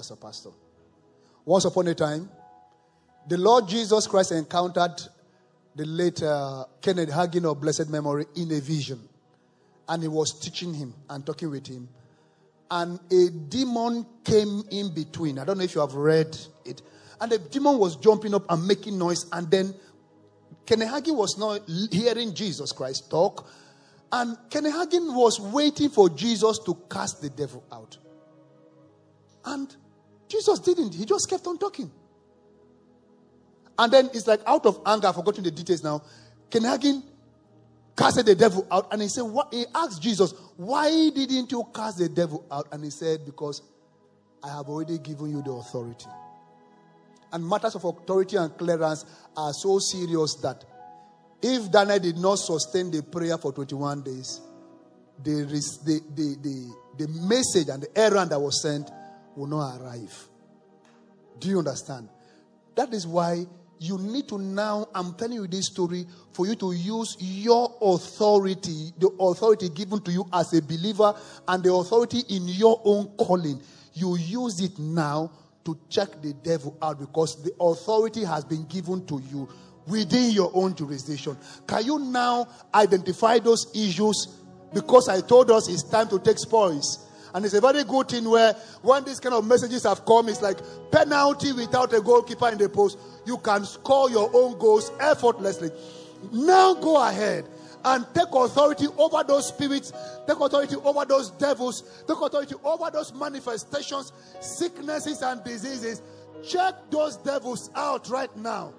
Once upon a time, the Lord Jesus Christ encountered the late Kenneth Hagin of blessed memory in a vision. And he was teaching him and talking with him. And a demon came in between. I don't know if you have read it. And the demon was jumping up and making noise. And then Kenneth Hagin was not hearing Jesus Christ talk. And Kenneth Hagin was waiting for Jesus to cast the devil out. And Jesus didn't. He just kept on talking. And then it's like out of anger, I've forgotten the details now. Kenneth Hagin casted the devil out. And he said, he asked Jesus, why didn't you cast the devil out? And he said, because I have already given you the authority. And matters of authority and clearance are so serious that if Daniel did not sustain the prayer for 21 days, the message and the errand that was sent will not arrive. Do you understand? That is why you need to now, I'm telling you this story, for you to use your authority, the authority given to you as a believer and the authority in your own calling. You use it now to check the devil out because the authority has been given to you within your own jurisdiction. Can you now identify those issues? Because I told us it's time to take spoils. And it's a very good thing where when these kind of messages have come, it's like penalty without a goalkeeper in the post. You can score your own goals effortlessly. Now go ahead and take authority over those spirits, take authority over those devils, take authority over those manifestations, sicknesses and diseases. Check those devils out right now.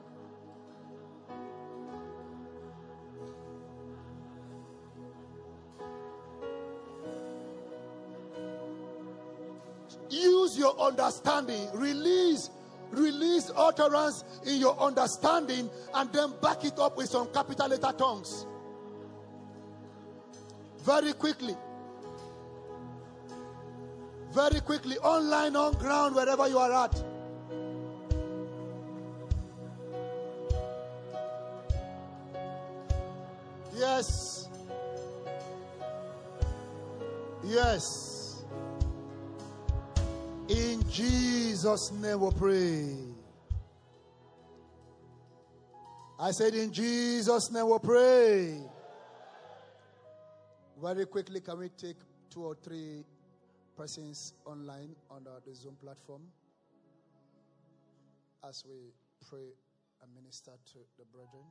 Use your understanding. Release utterance in your understanding and then back it up with some capital letter tongues. Very quickly. Very quickly. Online, on ground, wherever you are at. Yes. Yes. In Jesus' name we pray. I said in Jesus' name we pray. Very quickly, can we take 2 or 3 persons online on the Zoom platform as we pray and minister to the brethren?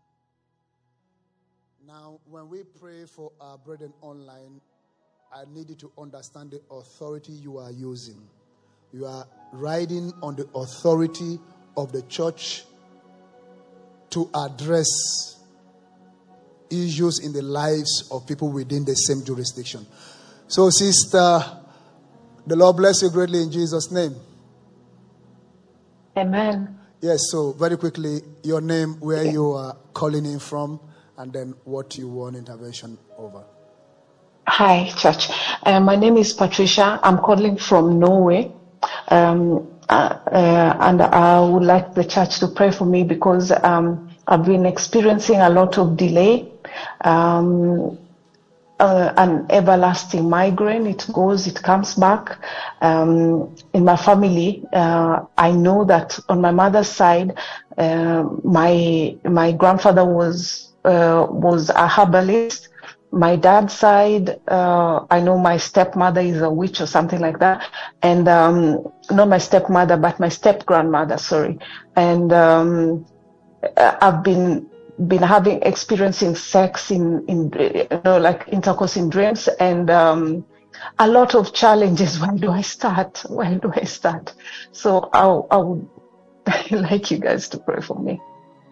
Now, when we pray for our brethren online, I need you to understand the authority you are using. You are riding on the authority of the church to address issues in the lives of people within the same jurisdiction. So, sister, the Lord bless you greatly in Jesus' name.
Amen.
Yes, so very quickly, your name, where you are calling in from, and then what you want intervention over.
Hi, church. My name is Patricia. I'm calling from Norway. And I would like the church to pray for me because I've been experiencing a lot of delay, an everlasting migraine. It goes, it comes back. In my family, I know that on my mother's side, my grandfather was a herbalist. My dad's side, I know my stepmother is a witch or something like that. And, not my stepmother, but my step-grandmother, sorry. And, I've been experiencing sex like intercourse in dreams and, a lot of challenges. Where do I start? So I would like you guys to pray for me.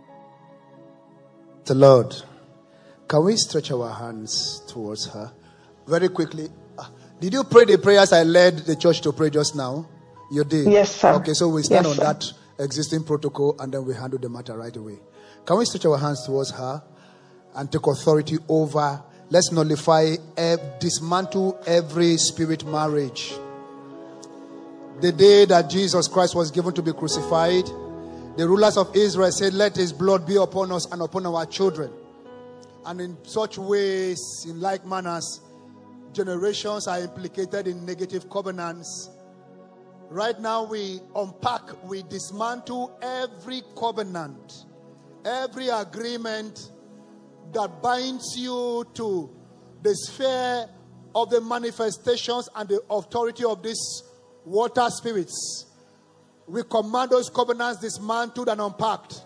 The Lord. Can we stretch our hands towards her? Very quickly. Did you pray the prayers I led the church to pray just now? You did?
Yes, sir.
Okay, so we stand
Yes,
on
sir.
that existing protocol and then we handle the matter right away. Can we stretch our hands towards her and take authority over? Let's nullify, dismantle every spirit marriage. The day that Jesus Christ was given to be crucified, the rulers of Israel said, let his blood be upon us and upon our children. And in such ways, in like manners, generations are implicated in negative covenants. Right now we unpack, we dismantle every covenant, every agreement that binds you to the sphere of the manifestations and the authority of these water spirits. We command those covenants dismantled and unpacked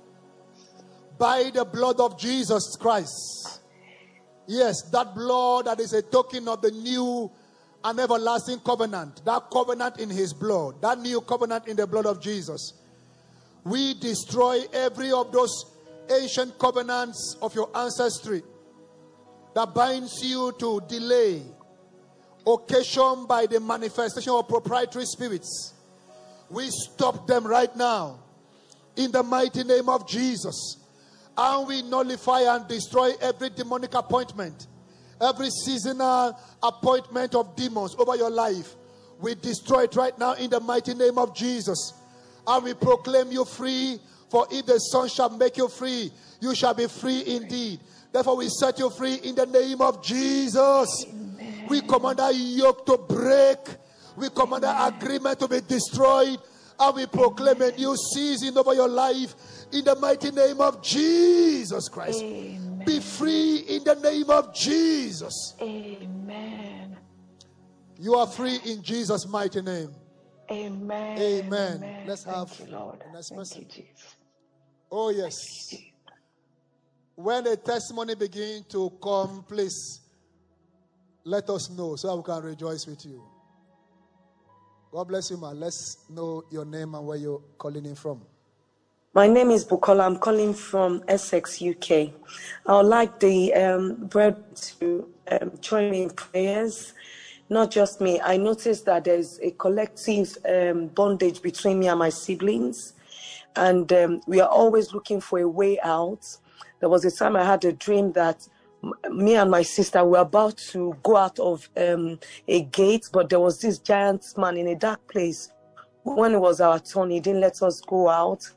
by the blood of Jesus Christ. Yes, that blood that is a token of the new and everlasting covenant. That covenant in his blood. That new covenant in the blood of Jesus. We destroy every of those ancient covenants of your ancestry that binds you to delay, occasioned by the manifestation of proprietary spirits. We stop them right now in the mighty name of Jesus. And we nullify and destroy every demonic appointment, every seasonal appointment of demons over your life. We destroy it right now in the mighty name of Jesus. And we proclaim you free, for if the Son shall make you free, you shall be free indeed. Therefore we set you free in the name of Jesus. Amen. We command that yoke to break. We command that agreement to be destroyed. And we proclaim a new season over your life in the mighty name of Jesus Christ.
Amen.
Be free in the name of Jesus.
Amen.
You are free in Jesus' mighty name.
Amen.
Amen. Let's have
Thank you, Lord.
the next
Thank
person.
you, Jesus.
Oh, yes. When the testimony begins to come, please let us know so we can rejoice with you. God bless you, man. Let's know your name and where you're calling in from.
My name is Bukola. I'm calling from Essex, UK. I would like the brethren to join me in prayers. Not just me. I noticed that there's a collective bondage between me and my siblings. And we are always looking for a way out. There was a time I had a dream that me and my sister were about to go out of a gate, but there was this giant man in a dark place. When it was our turn, he didn't let us go out.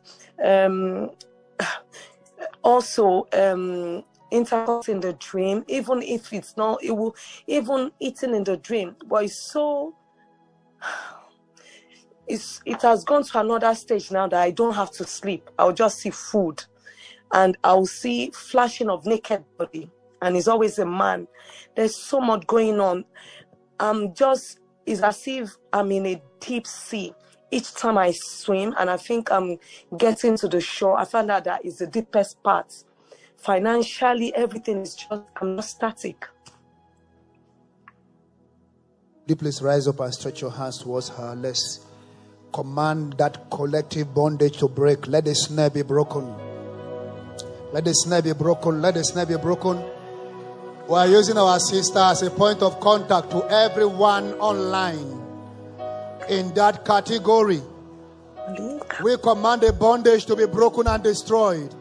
Also, intercourse in the dream, even if it's not, it will, even eating in the dream, but it's so, it has gone to another stage now that I don't have to sleep. I'll just see food and I'll see flashing of naked body, and it's always a man. There's so much going on. It's as if I'm in a deep sea. Each time I swim and I think I'm getting to the shore, I find out that is the deepest part. Financially, everything is just, I'm not static.
Please rise up and stretch your hands towards her. Let's command that collective bondage to break. Let the snare be broken. Let the snare be broken. Let the snare be broken. We are using our sister as a point of contact to everyone online. In that category, we command the bondage to be broken and destroyed.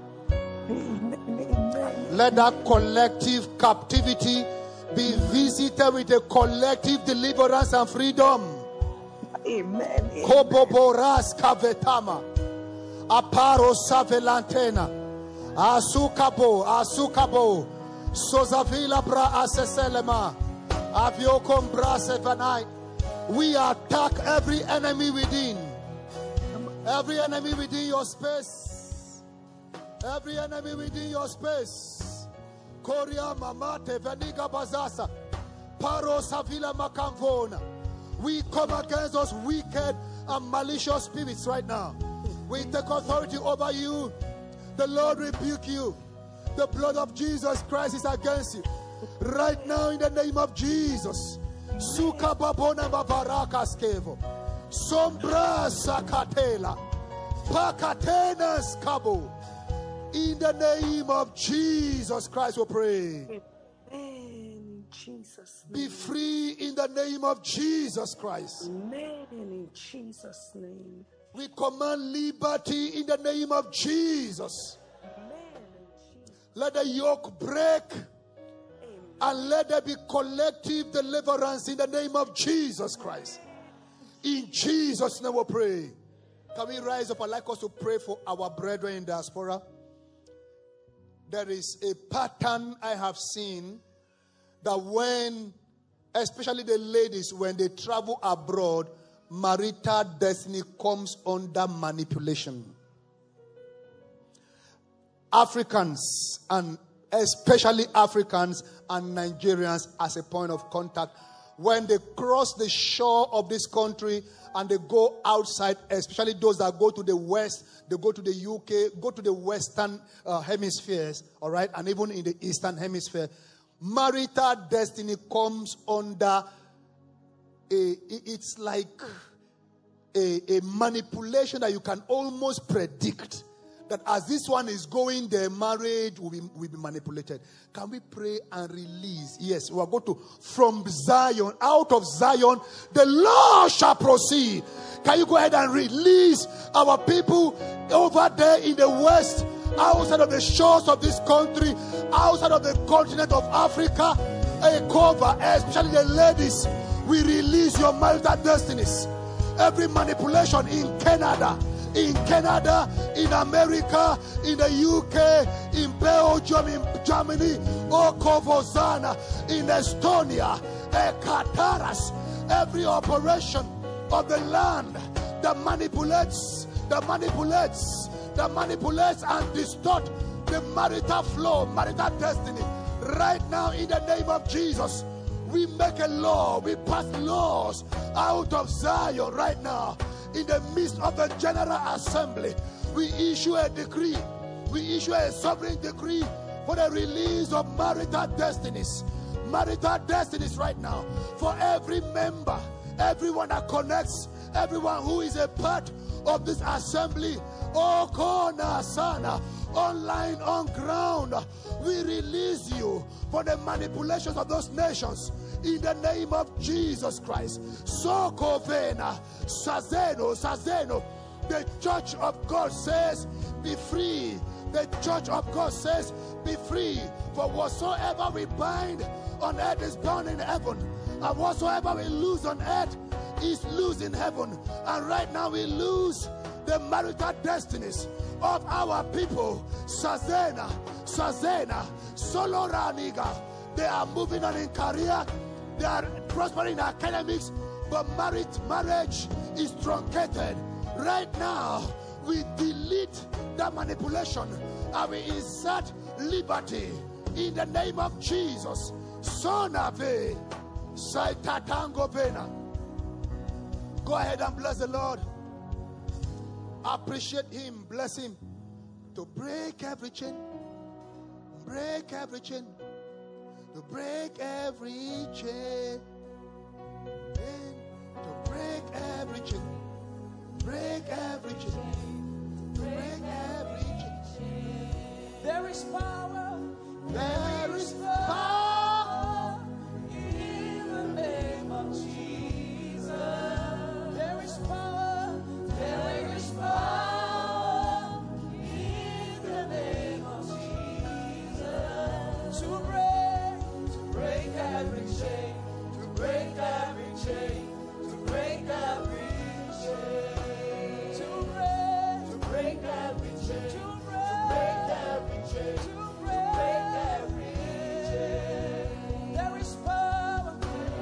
Let that collective captivity be visited with a collective deliverance and freedom.
Amen.
Koboboras kavetama, aparo savelantena, asukabo, sozavila bra aseselema, aviokom bra sevanai. We attack every enemy within. Every enemy within your space. Every enemy within your space. Korea mamate veniga bazasa. Paro savila makamvona. We come against those wicked and malicious spirits right now. We take authority over you. The Lord rebuke you. The blood of Jesus Christ is against you. Right now in the name of Jesus. Suka babona babaraka skevo. Sombra sakatela. Pakatena skabo. In the name of Jesus Christ we pray.
Amen. Jesus' name.
Be free in the name of Jesus Christ.
Amen. In Jesus' name.
We command liberty in the name of Jesus.
Amen.
Let the yoke break. And let there be collective deliverance in the name of Jesus Christ. In Jesus' name we pray. Can we rise up? I'd like us to pray for our brethren in diaspora. There is a pattern I have seen that when, especially the ladies, when they travel abroad, marital destiny comes under manipulation. Africans, and especially Africans and Nigerians as a point of contact, when they cross the shore of this country and they go outside, especially those that go to the West, they go to the UK, go to the Western hemispheres, all right, and even in the Eastern hemisphere, marital destiny comes under it's like a manipulation that you can almost predict. That as this one is going, their marriage will be manipulated. Can we pray and release? Yes, we are going to, from Zion, out of Zion, the Lord shall proceed. Can you go ahead and release our people over there in the West, outside of the shores of this country, outside of the continent of Africa, a cover, especially the ladies. We release your marital destinies. Every manipulation in Canada, in America, in the UK, in Belgium, in Germany, Okovozana, in Estonia, Kataras, every operation of the land that manipulates and distort the marital flow, marital destiny. Right now, in the name of Jesus, We make a law. We pass laws out of Zion right now. In the midst of the General Assembly, we issue a decree. We issue a sovereign decree for the release of marital destinies. Marital destinies right now. For every member, everyone that connects, everyone who is a part of this assembly. Oh, Kona Sana, online, on ground, we release you for the manipulations of those nations in the name of Jesus Christ. Sokovena, Sazeno. The church of God says, be free. The church of God says, be free. For whatsoever we bind on earth is bound in heaven, and whatsoever we lose on earth is loose in heaven. And right now we lose the marital destinies of our people. Sazena, Soloraniga. They are moving on in career, they are prospering in academics, but marriage is truncated. Right now, we delete that manipulation and we insert liberty in the name of Jesus. Sonave, Saitatango Pena. Go ahead and bless the Lord. Appreciate Him, bless Him. To break every chain, break every chain, to break every chain, to break every chain, break every chain, break every chain.
There is power.
There is power
In the name of Jesus. There is power. There is power in the name of Jesus. To break every chain, to break every chain, to break every chain, to break every chain, to break every chain, to break every chain. There is power,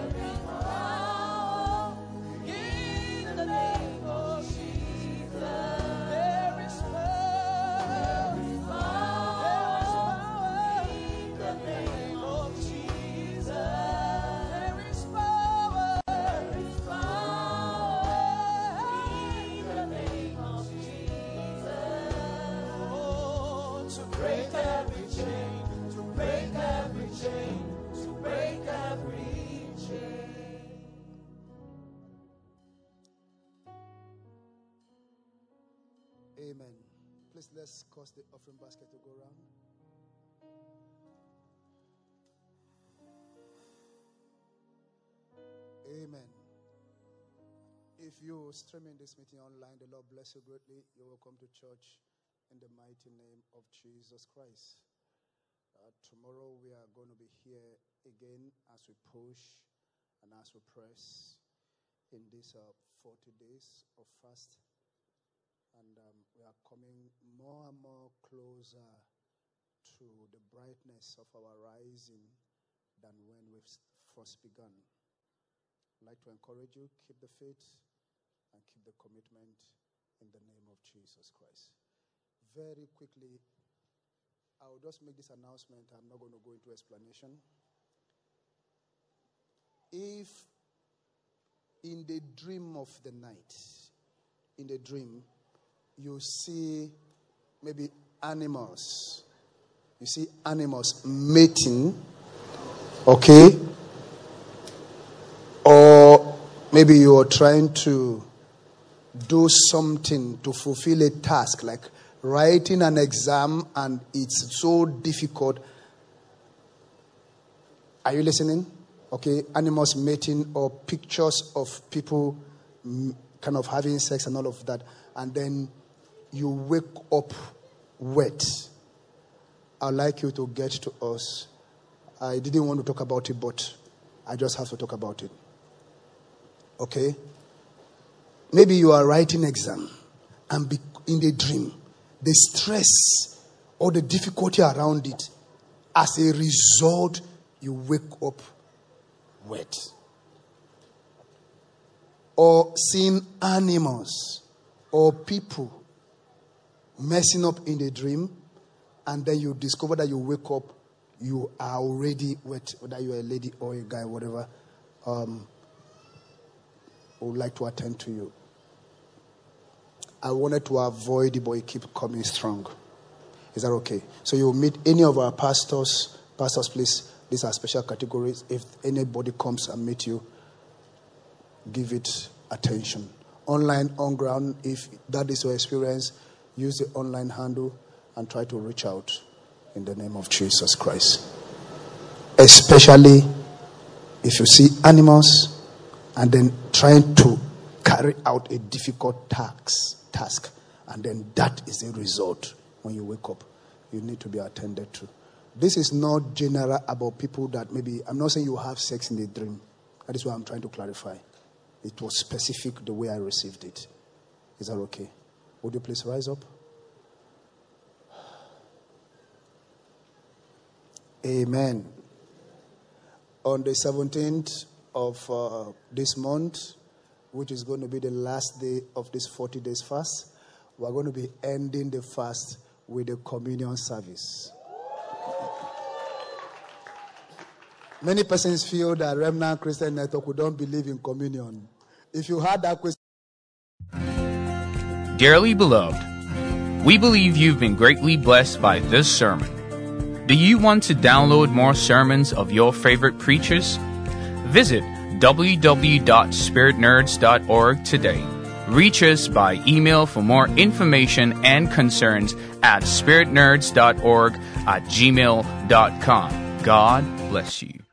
in the name of Jesus. There is power, in the name of Jesus. There is power, in the name of Jesus. Oh, to break every chain, to break every chain, to break every chain.
Amen. Please let's cause the offering basket to go around. Amen. If you're streaming this meeting online, the Lord bless you greatly. You're welcome to church in the mighty name of Jesus Christ. Tomorrow we are going to be here again as we push and as we press in these 40 days of fast. And we are coming more and more closer to the brightness of our rising than when we've first begun. I'd like to encourage you, keep the faith and keep the commitment in the name of Jesus Christ. Very quickly, I will just make this announcement. I'm not going to go into explanation. If in the dream of the night, in the dream, you see maybe animals. You see animals mating, okay? Or maybe you are trying to do something to fulfill a task, like writing an exam and it's so difficult. Are you listening? Okay, animals mating or pictures of people kind of having sex and all of that. And then you wake up wet. I'd like you to get to us. I didn't want to talk about it, but I just have to talk about it. Okay? Maybe you are writing exam and in the dream, the stress or the difficulty around it, as a result, you wake up wet. Or seeing animals or people messing up in the dream, and then you discover that you wake up you are already with, whether you're a lady or a guy, whatever, would like to attend to you. I wanted to avoid it, but it keeps coming strong. Is that okay? So you'll meet any of our pastors. Pastors, please, these are special categories. If anybody comes and meet you, give it attention. Online, on ground, if that is your experience, use the online handle and try to reach out in the name of Jesus Christ. Especially if you see animals and then trying to carry out a difficult task, and then that is the result when you wake up. You need to be attended to. This is not general about people that maybe, I'm not saying you have sex in a dream. That is what I'm trying to clarify. It was specific the way I received it. Is that okay? Would you please rise up? Amen. On the 17th of this month, which is going to be the last day of this 40 days fast, we're going to be ending the fast with a communion service. Many persons feel that Remnant Christian Network, we don't believe in communion. If you had that question.
Dearly beloved, we believe you've been greatly blessed by this sermon. Do you want to download more sermons of your favorite preachers? Visit www.spiritnerds.org today. Reach us by email for more information and concerns at spiritnerds.org@gmail.com. God bless you.